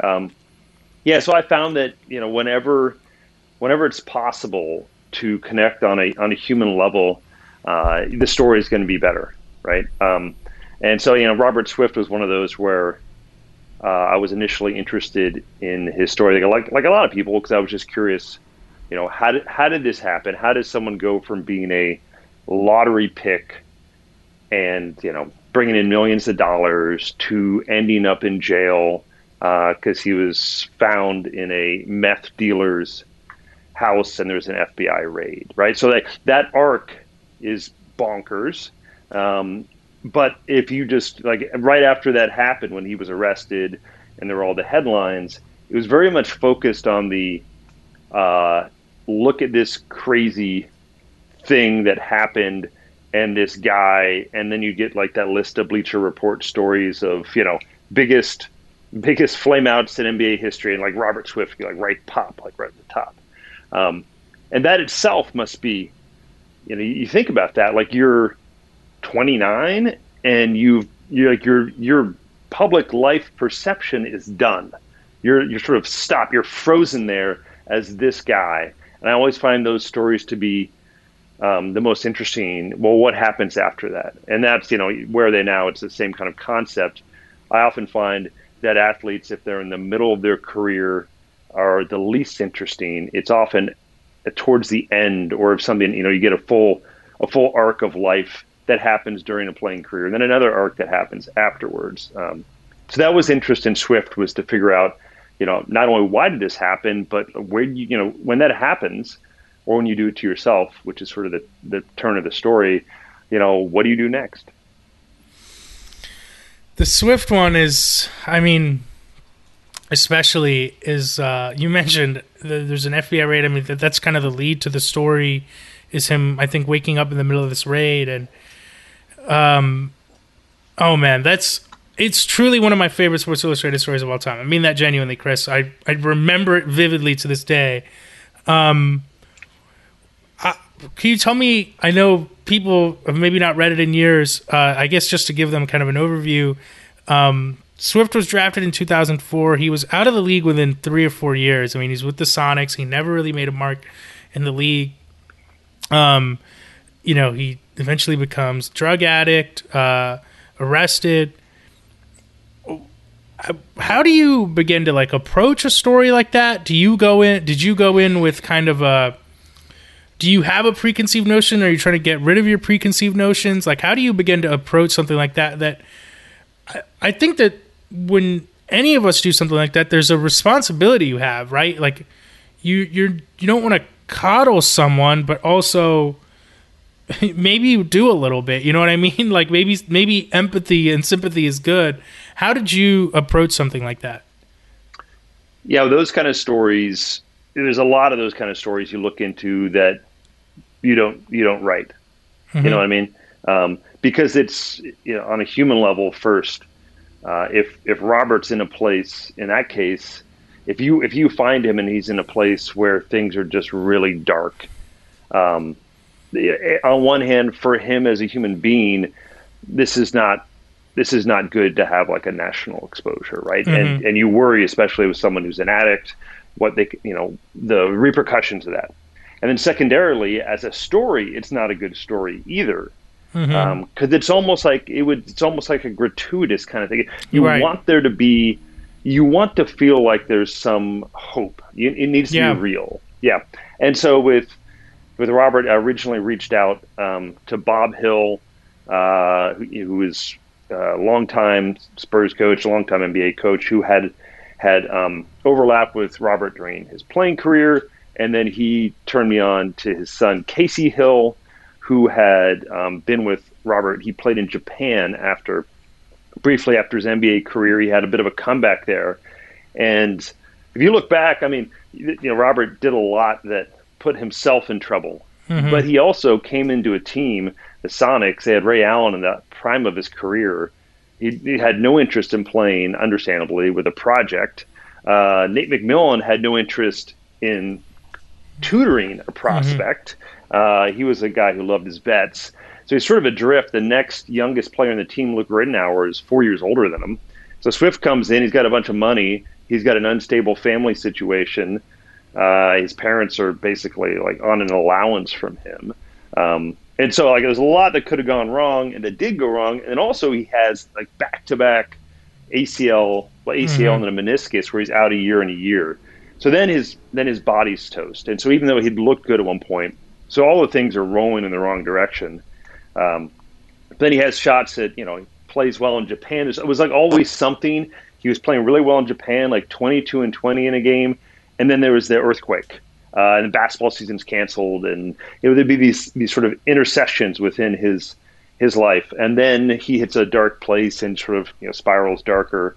So I found that whenever it's possible to connect on a human level, the story is going to be better, right? And so, Robert Swift was one of those where I was initially interested in his story, like a lot of people, because I was just curious, how did this happen? How does someone go from being a lottery pick and, bringing in millions of dollars to ending up in jail because he was found in a meth dealer's house and there's an FBI raid, right? So that arc is bonkers. But if you just, like, right after that happened, when he was arrested and there were all the headlines, it was very much focused on the look at this crazy thing that happened and this guy, and then you get like that list of Bleacher Report stories of, biggest flameouts in NBA history, and like Robert Swift, right at the top. And that itself must be, you think about that, like you're 29 and your public life perception is done. You're sort of stopped. You're frozen there as this guy. And I always find those stories to be the most interesting. Well, what happens after that? And that's, where are they now? It's the same kind of concept. I often find that athletes, if they're in the middle of their career, are the least interesting. It's often towards the end, or if something, you get a full arc of life that happens during a playing career, and then another arc that happens afterwards. So that was interest in Swift, was to figure out, not only why did this happen, but where when that happens, or when you do it to yourself, which is sort of the turn of the story, what do you do next? The Swift one is, especially is, you mentioned there's an FBI raid. That's kind of the lead to the story, is him, I think, waking up in the middle of this raid. And, oh man, it's truly one of my favorite Sports Illustrated stories of all time. I mean that genuinely, Chris. I remember it vividly to this day. Can you tell me, I know people have maybe not read it in years, I guess just to give them kind of an overview, Swift was drafted in 2004. He was out of the league within 3 or 4 years. I mean, he's with the Sonics. He never really made a mark in the league. He eventually becomes drug addict, arrested. How do you begin to approach a story like that? Did you go in with kind of do you have a preconceived notion? Or are you trying to get rid of your preconceived notions? How do you begin to approach something like that? I think that when any of us do something like that, there's a responsibility you have, right? You don't want to coddle someone, but also maybe you do a little bit. You know what I mean? Maybe empathy and sympathy is good. How did you approach something like that? Yeah, those kind of stories. There's a lot of those kind of stories you look into that you don't write. Mm-hmm. You know what I mean? Because it's on a human level first. If Robert's in a place, in that case, if you find him and he's in a place where things are just really dark, on one hand, for him as a human being, this is not good to have a national exposure, right? Mm-hmm. And you worry, especially with someone who's an addict, what the repercussions of that. And then secondarily, as a story, it's not a good story either. Because it's almost like a gratuitous kind of thing. You want there to be, you want to feel like there's some hope. It needs to be real. Yeah. And so with Robert, I originally reached out to Bob Hill, who was a longtime Spurs coach, a longtime NBA coach, who had overlap with Robert during his playing career, and then he turned me on to his son Casey Hill, who had been with Robert. He played in Japan briefly after his NBA career. He had a bit of a comeback there. And if you look back, I mean, Robert did a lot that put himself in trouble. Mm-hmm. But he also came into a team, the Sonics. They had Ray Allen in the prime of his career. He had no interest in playing, understandably, with a project. Nate McMillan had no interest in tutoring a prospect. Mm-hmm. He was a guy who loved his vets. So he's sort of adrift. The next youngest player on the team, Luke Rittenauer, is 4 years older than him. So Swift comes in. He's got a bunch of money. He's got an unstable family situation. His parents are basically on an allowance from him. And so there's a lot that could have gone wrong and that did go wrong. And also he has back-to-back ACL mm-hmm. and a meniscus where he's out a year and a year. So then his body's toast. And so even though he'd looked good at one point, so all the things are rolling in the wrong direction. Then he has shots that, he plays well in Japan. It was always something. He was playing really well in Japan, 22 and 20 in a game. And then there was the earthquake, and the basketball season's canceled. And there'd be these sort of intercessions within his life. And then he hits a dark place and sort of, spirals darker.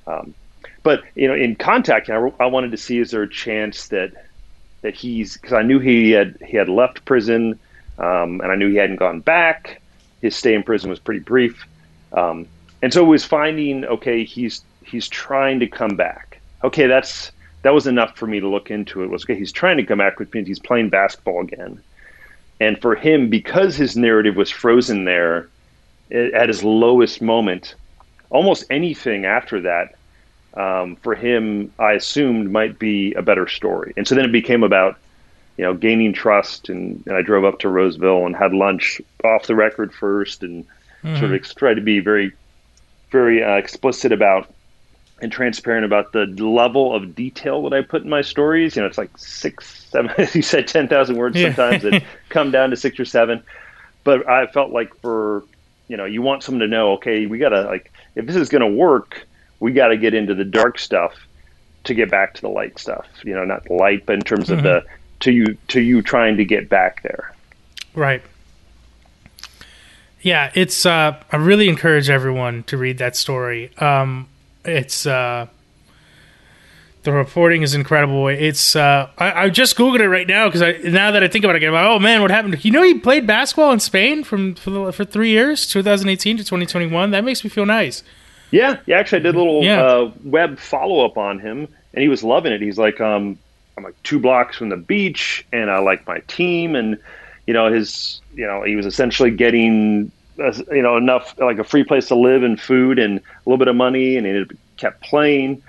But, in contact, I wanted to see, is there a chance that because I knew he had left prison, and I knew he hadn't gone back. His stay in prison was pretty brief. And so it was finding, okay, he's trying to come back. Okay, that was enough for me to look into it. Was, okay, he's trying to come back, which means he's playing basketball again. And for him, because his narrative was frozen there at his lowest moment, almost anything after that, for him, I assumed might be a better story. And so then it became about, gaining trust. And I drove up to Roseville and had lunch off the record first and mm-hmm. sort of tried to be very, very explicit about and transparent about the level of detail that I put in my stories. It's 6, 7, you said 10,000 words sometimes that come down to 6 or 7. But I felt for, you want someone to know, okay, we got to, if this is going to work, we got to get into the dark stuff to get back to the light stuff. Not the light, but in terms mm-hmm. of to you trying to get back there. Right. Yeah, it's I really encourage everyone to read that story. It's the reporting is incredible. It's I just Googled it right now because now that I think about it again, I'm like, oh man, what happened? He played basketball in Spain for 3 years, 2018 to 2021. That makes me feel nice. Yeah. Actually, I did a little web follow up on him, and he was loving it. He's like, I'm like 2 blocks from the beach, and I like my team, and he was essentially getting enough, like a free place to live and food and a little bit of money, and he kept playing.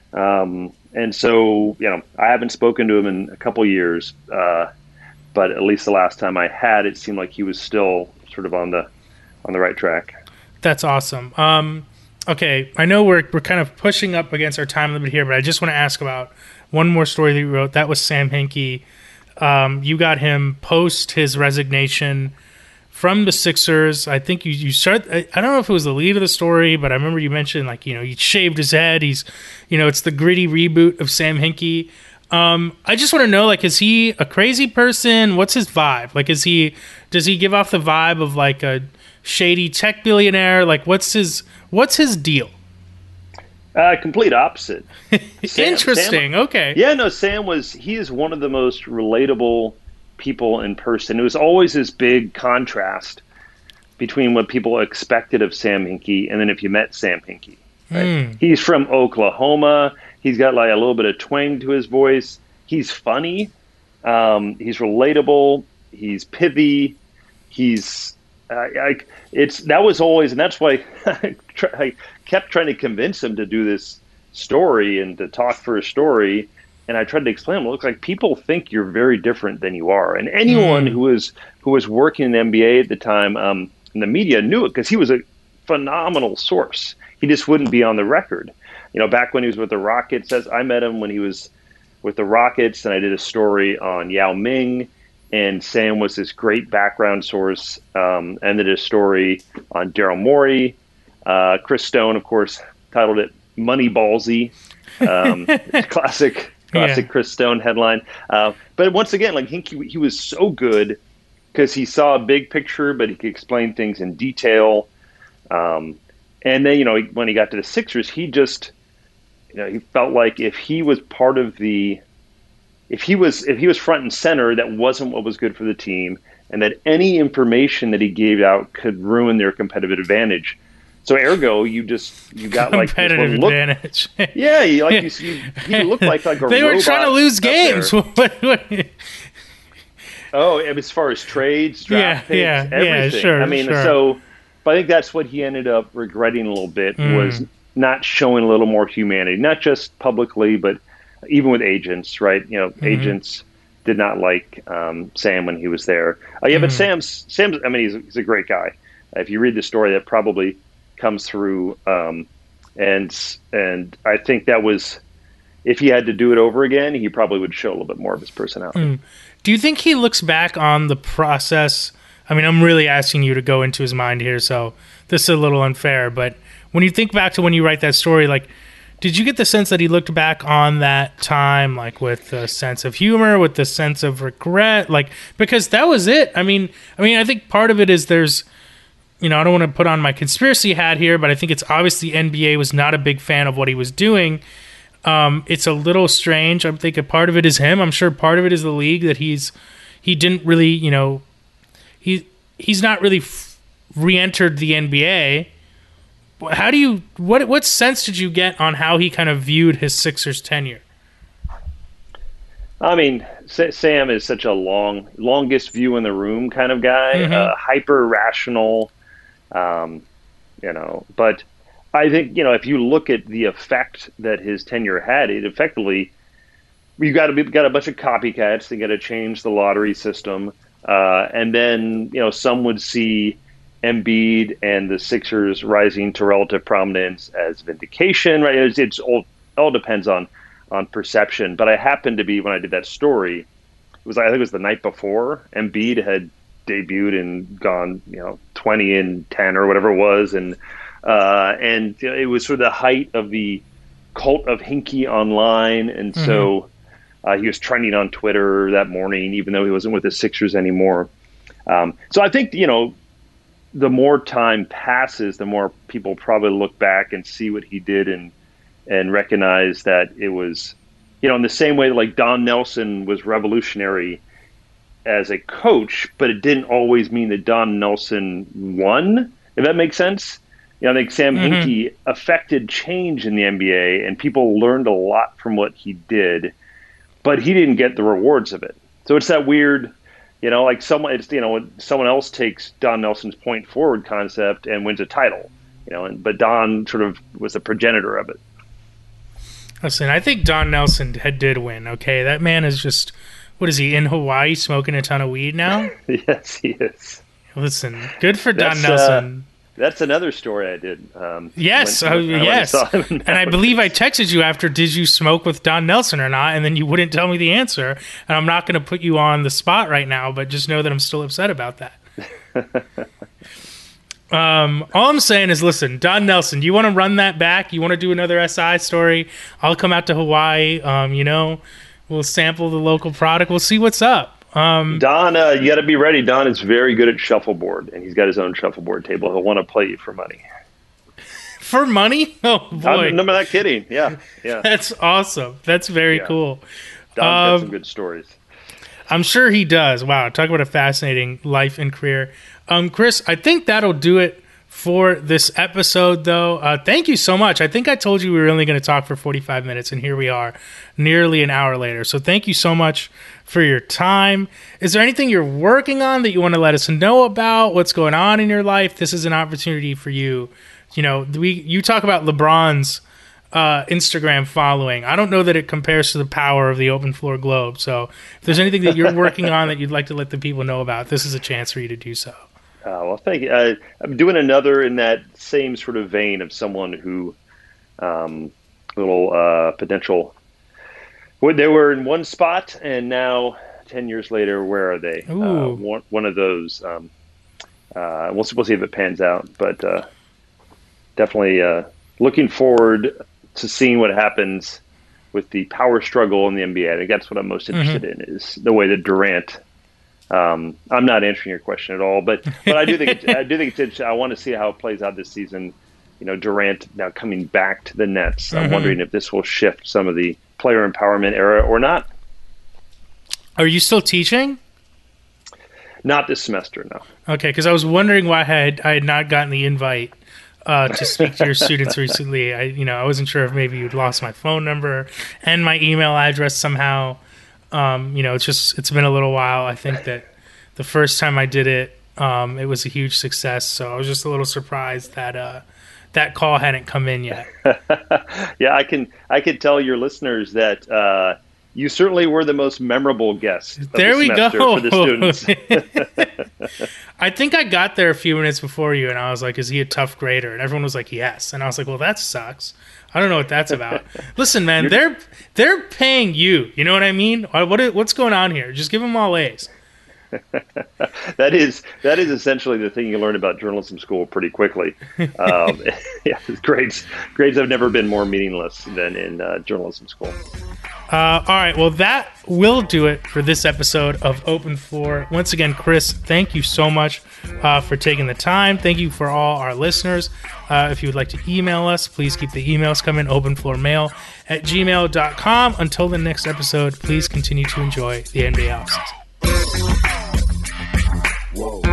And so, I haven't spoken to him in a couple years, but at least the last time I had, it seemed like he was still sort of on the right track. That's awesome. Okay, I know we're kind of pushing up against our time limit here, but I just want to ask about one more story that you wrote. That was Sam Hinkie. You got him post his resignation from the Sixers. I think you start. I don't know if it was the lead of the story, but I remember you mentioned he shaved his head. He's, it's the gritty reboot of Sam Hinkie. I just want to know, is he a crazy person? What's his vibe? Does he give off the vibe of like a shady tech billionaire? What's his deal? Complete opposite. Interesting. Okay. Yeah, no, he is one of the most relatable people in person. It was always this big contrast between what people expected of Sam Hinkie and then if you met Sam Hinkie. Right? He's from Oklahoma. He's got a little bit of twang to his voice. He's funny. He's relatable. He's pithy. He's that was always, and that's why I kept trying to convince him to do this story and to talk for a story. And I tried to explain to him, look, people think you're very different than you are. And anyone who was working in the NBA at the time, in the media knew it because he was a phenomenal source. He just wouldn't be on the record. Back when he was with the Rockets, I met him when he was with the Rockets, and I did a story on Yao Ming. And Sam was this great background source, and did a story on Daryl Morey. Chris Stone, of course, titled it Moneyballsy. Classic Chris Stone headline. But once again, Hinkie, he was so good because he saw a big picture, but he could explain things in detail. And then, when he got to the Sixers, he just, he felt like if he was part of if he was front and center, that wasn't what was good for the team, and that any information that he gave out could ruin their competitive advantage. So ergo, you got competitive advantage. Yeah, you looked like a they were trying to lose games. Oh, as far as trades, draft picks, everything. Yeah, sure. So but I think that's what he ended up regretting a little bit was not showing a little more humanity, not just publicly, but even with agents, right? Agents did not like Sam when he was there. But Sam's. He's a great guy. If you read the story, that probably comes through. And I think that was, if he had to do it over again, he probably would show a little bit more of his personality. Do you think he looks back on the process? I'm really asking you to go into his mind here, so this is a little unfair. But when you think back to when you write that story, did you get the sense that he looked back on that time, with a sense of humor, with the sense of regret? Because that was it. I think part of it is there's, I don't want to put on my conspiracy hat here, but I think it's obvious the NBA was not a big fan of what he was doing. It's a little strange. I'm thinking part of it is him. I'm sure part of it is the league that he didn't really, he's not really re-entered the NBA. What sense did you get on how he kind of viewed his Sixers tenure? Sam is such a longest view in the room kind of guy, hyper rational, but I think, if you look at the effect that his tenure had, it effectively, you got a bunch of copycats. They got to change the lottery system. And then, some would see Embiid and the Sixers rising to relative prominence as vindication, right? It's all depends on perception. But I happened to be, when I did that story, I think it was the night before Embiid had debuted and gone, 20 and 10 or whatever it was. And it was sort of the height of the cult of Hinkie online. And so he was trending on Twitter that morning, even though he wasn't with the Sixers anymore. So I think, the more time passes, the more people probably look back and see what he did and recognize that it was, in the same way that Don Nelson was revolutionary as a coach, but it didn't always mean that Don Nelson won, if that makes sense. I think Sam Hinkie affected change in the NBA, and people learned a lot from what he did. but he didn't get the rewards of it. So it's that weird, like someone else takes Don Nelson's point forward concept and wins a title, but Don sort of was the progenitor of it. Listen, I think Don Nelson did win. Okay, that man is just, what is he, in Hawaii smoking a ton of weed now? Yes, he is. Listen, good for Don Nelson. That's another story I did. Yes, yes. And I believe I texted you after, did you smoke with Don Nelson or not? And then you wouldn't tell me the answer. And I'm not going to put you on the spot right now, but just know that I'm still upset about that. All I'm saying is, listen, Don Nelson, do you want to run that back? You want to do another SI story? I'll come out to Hawaii. We'll sample the local product. We'll see what's up. Don, you got to be ready. Don is very good at shuffleboard, and he's got his own shuffleboard table. He'll want to play you for money. For money? Oh, boy. I'm not kidding. Yeah. That's awesome. That's very cool. Don's got some good stories. I'm sure he does. Wow, talk about a fascinating life and career. Chris, I think that'll do it for this episode, though. Thank you so much. I think I told you we were only going to talk for 45 minutes, and here we are, nearly an hour later. So thank you so much for your time. Is there anything you're working on that you want to let us know about? What's going on in your life? This is an opportunity for you. You talk about LeBron's Instagram following. I don't know that it compares to the power of the Open Floor Globe. So if there's anything that you're working on that you'd like to let the people know about, this is a chance for you to do so. Well, thank you. I'm doing another in that same sort of vein of someone who, potential. They were in one spot, and now 10 years later, where are they? One of those. We'll see if it pans out, but definitely looking forward to seeing what happens with the power struggle in the NBA. I think that's what I'm most interested in, is the way that Durant. I'm not answering your question at all, but I do think it's interesting. I want to see how it plays out this season. Durant now coming back to the Nets. I'm wondering if this will shift some of the player empowerment era or not. Are you still teaching? Not this semester, no. Okay, because I was wondering why I had not gotten the invite to speak to your students recently. I wasn't sure if maybe you'd lost my phone number and my email address somehow. It's been a little while. I think that the first time I did it, it was a huge success. So I was just a little surprised that that call hadn't come in yet. Yeah, I can tell your listeners that you certainly were the most memorable guest of there the we semester go. For the students. I think I got there a few minutes before you, and I was like, is he a tough grader? And everyone was like, yes. And I was like, well, that sucks. I don't know what that's about. Listen, man, they're paying you. You know what I mean? What's going on here? Just give them all A's. That is essentially the thing you learn about journalism school pretty quickly. Grades have never been more meaningless than in journalism school. All right, well, that will do it for this episode of Open Floor. Once again, Chris, thank you so much for taking the time. Thank you for all our listeners. If you would like to email us, please keep the emails coming, openfloormail@gmail.com. Until the next episode, please continue to enjoy the NBA offseason. Whoa.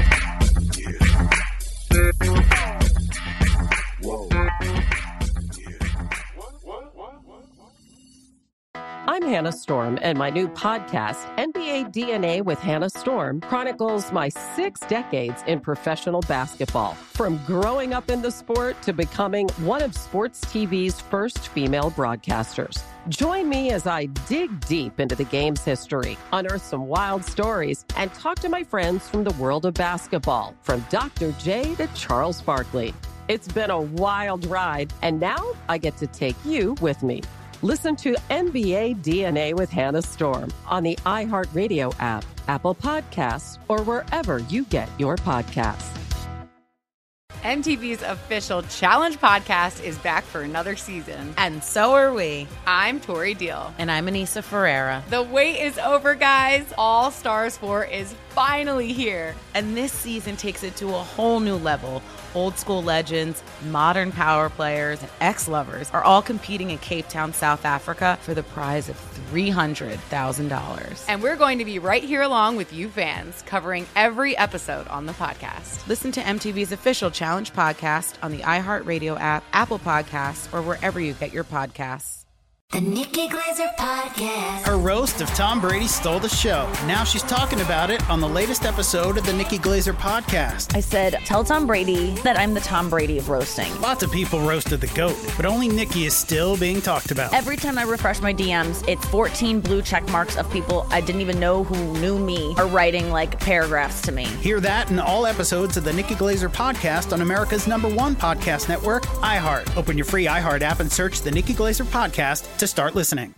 I'm Hannah Storm, and my new podcast, NBA DNA with Hannah Storm, chronicles my 6 decades in professional basketball. From growing up in the sport to becoming one of sports TV's first female broadcasters. Join me as I dig deep into the game's history, unearth some wild stories, and talk to my friends from the world of basketball, from Dr. J to Charles Barkley. It's been a wild ride, and now I get to take you with me. Listen to NBA DNA with Hannah Storm on the iHeartRadio app, Apple Podcasts, or wherever you get your podcasts. MTV's official Challenge podcast is back for another season. And so are we. I'm Tori Deal. And I'm Anissa Ferreira. The wait is over, guys. All Stars 4 is finally here. And this season takes it to a whole new level. Old school legends, modern power players, and ex-lovers are all competing in Cape Town, South Africa for the prize of $300,000. And we're going to be right here along with you fans, covering every episode on the podcast. Listen to MTV's official Challenge podcast on the iHeartRadio app, Apple Podcasts, or wherever you get your podcasts. The Nikki Glaser Podcast. Her roast of Tom Brady stole the show. Now she's talking about it on the latest episode of the Nikki Glaser Podcast. I said, tell Tom Brady that I'm the Tom Brady of roasting. Lots of people roasted the GOAT, but only Nikki is still being talked about. Every time I refresh my DMs, it's 14 blue check marks of people I didn't even know who knew me are writing like paragraphs to me. Hear that in all episodes of the Nikki Glaser Podcast on America's #1 podcast network, iHeart. Open your free iHeart app and search the Nikki Glaser Podcast to start listening.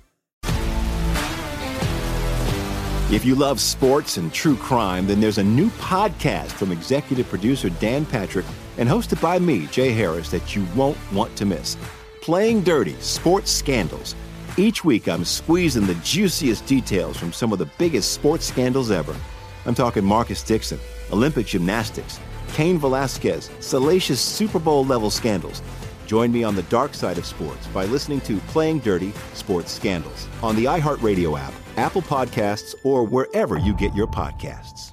If you love sports and true crime, then there's a new podcast from executive producer Dan Patrick and hosted by me, Jay Harris, that you won't want to miss. Playing Dirty: Sports Scandals. Each week, I'm squeezing the juiciest details from some of the biggest sports scandals ever. I'm talking Marcus Dixon, Olympic gymnastics, Cain Velasquez, salacious Super Bowl-level scandals. Join me on the dark side of sports by listening to Playing Dirty: Sports Scandals on the iHeartRadio app, Apple Podcasts, or wherever you get your podcasts.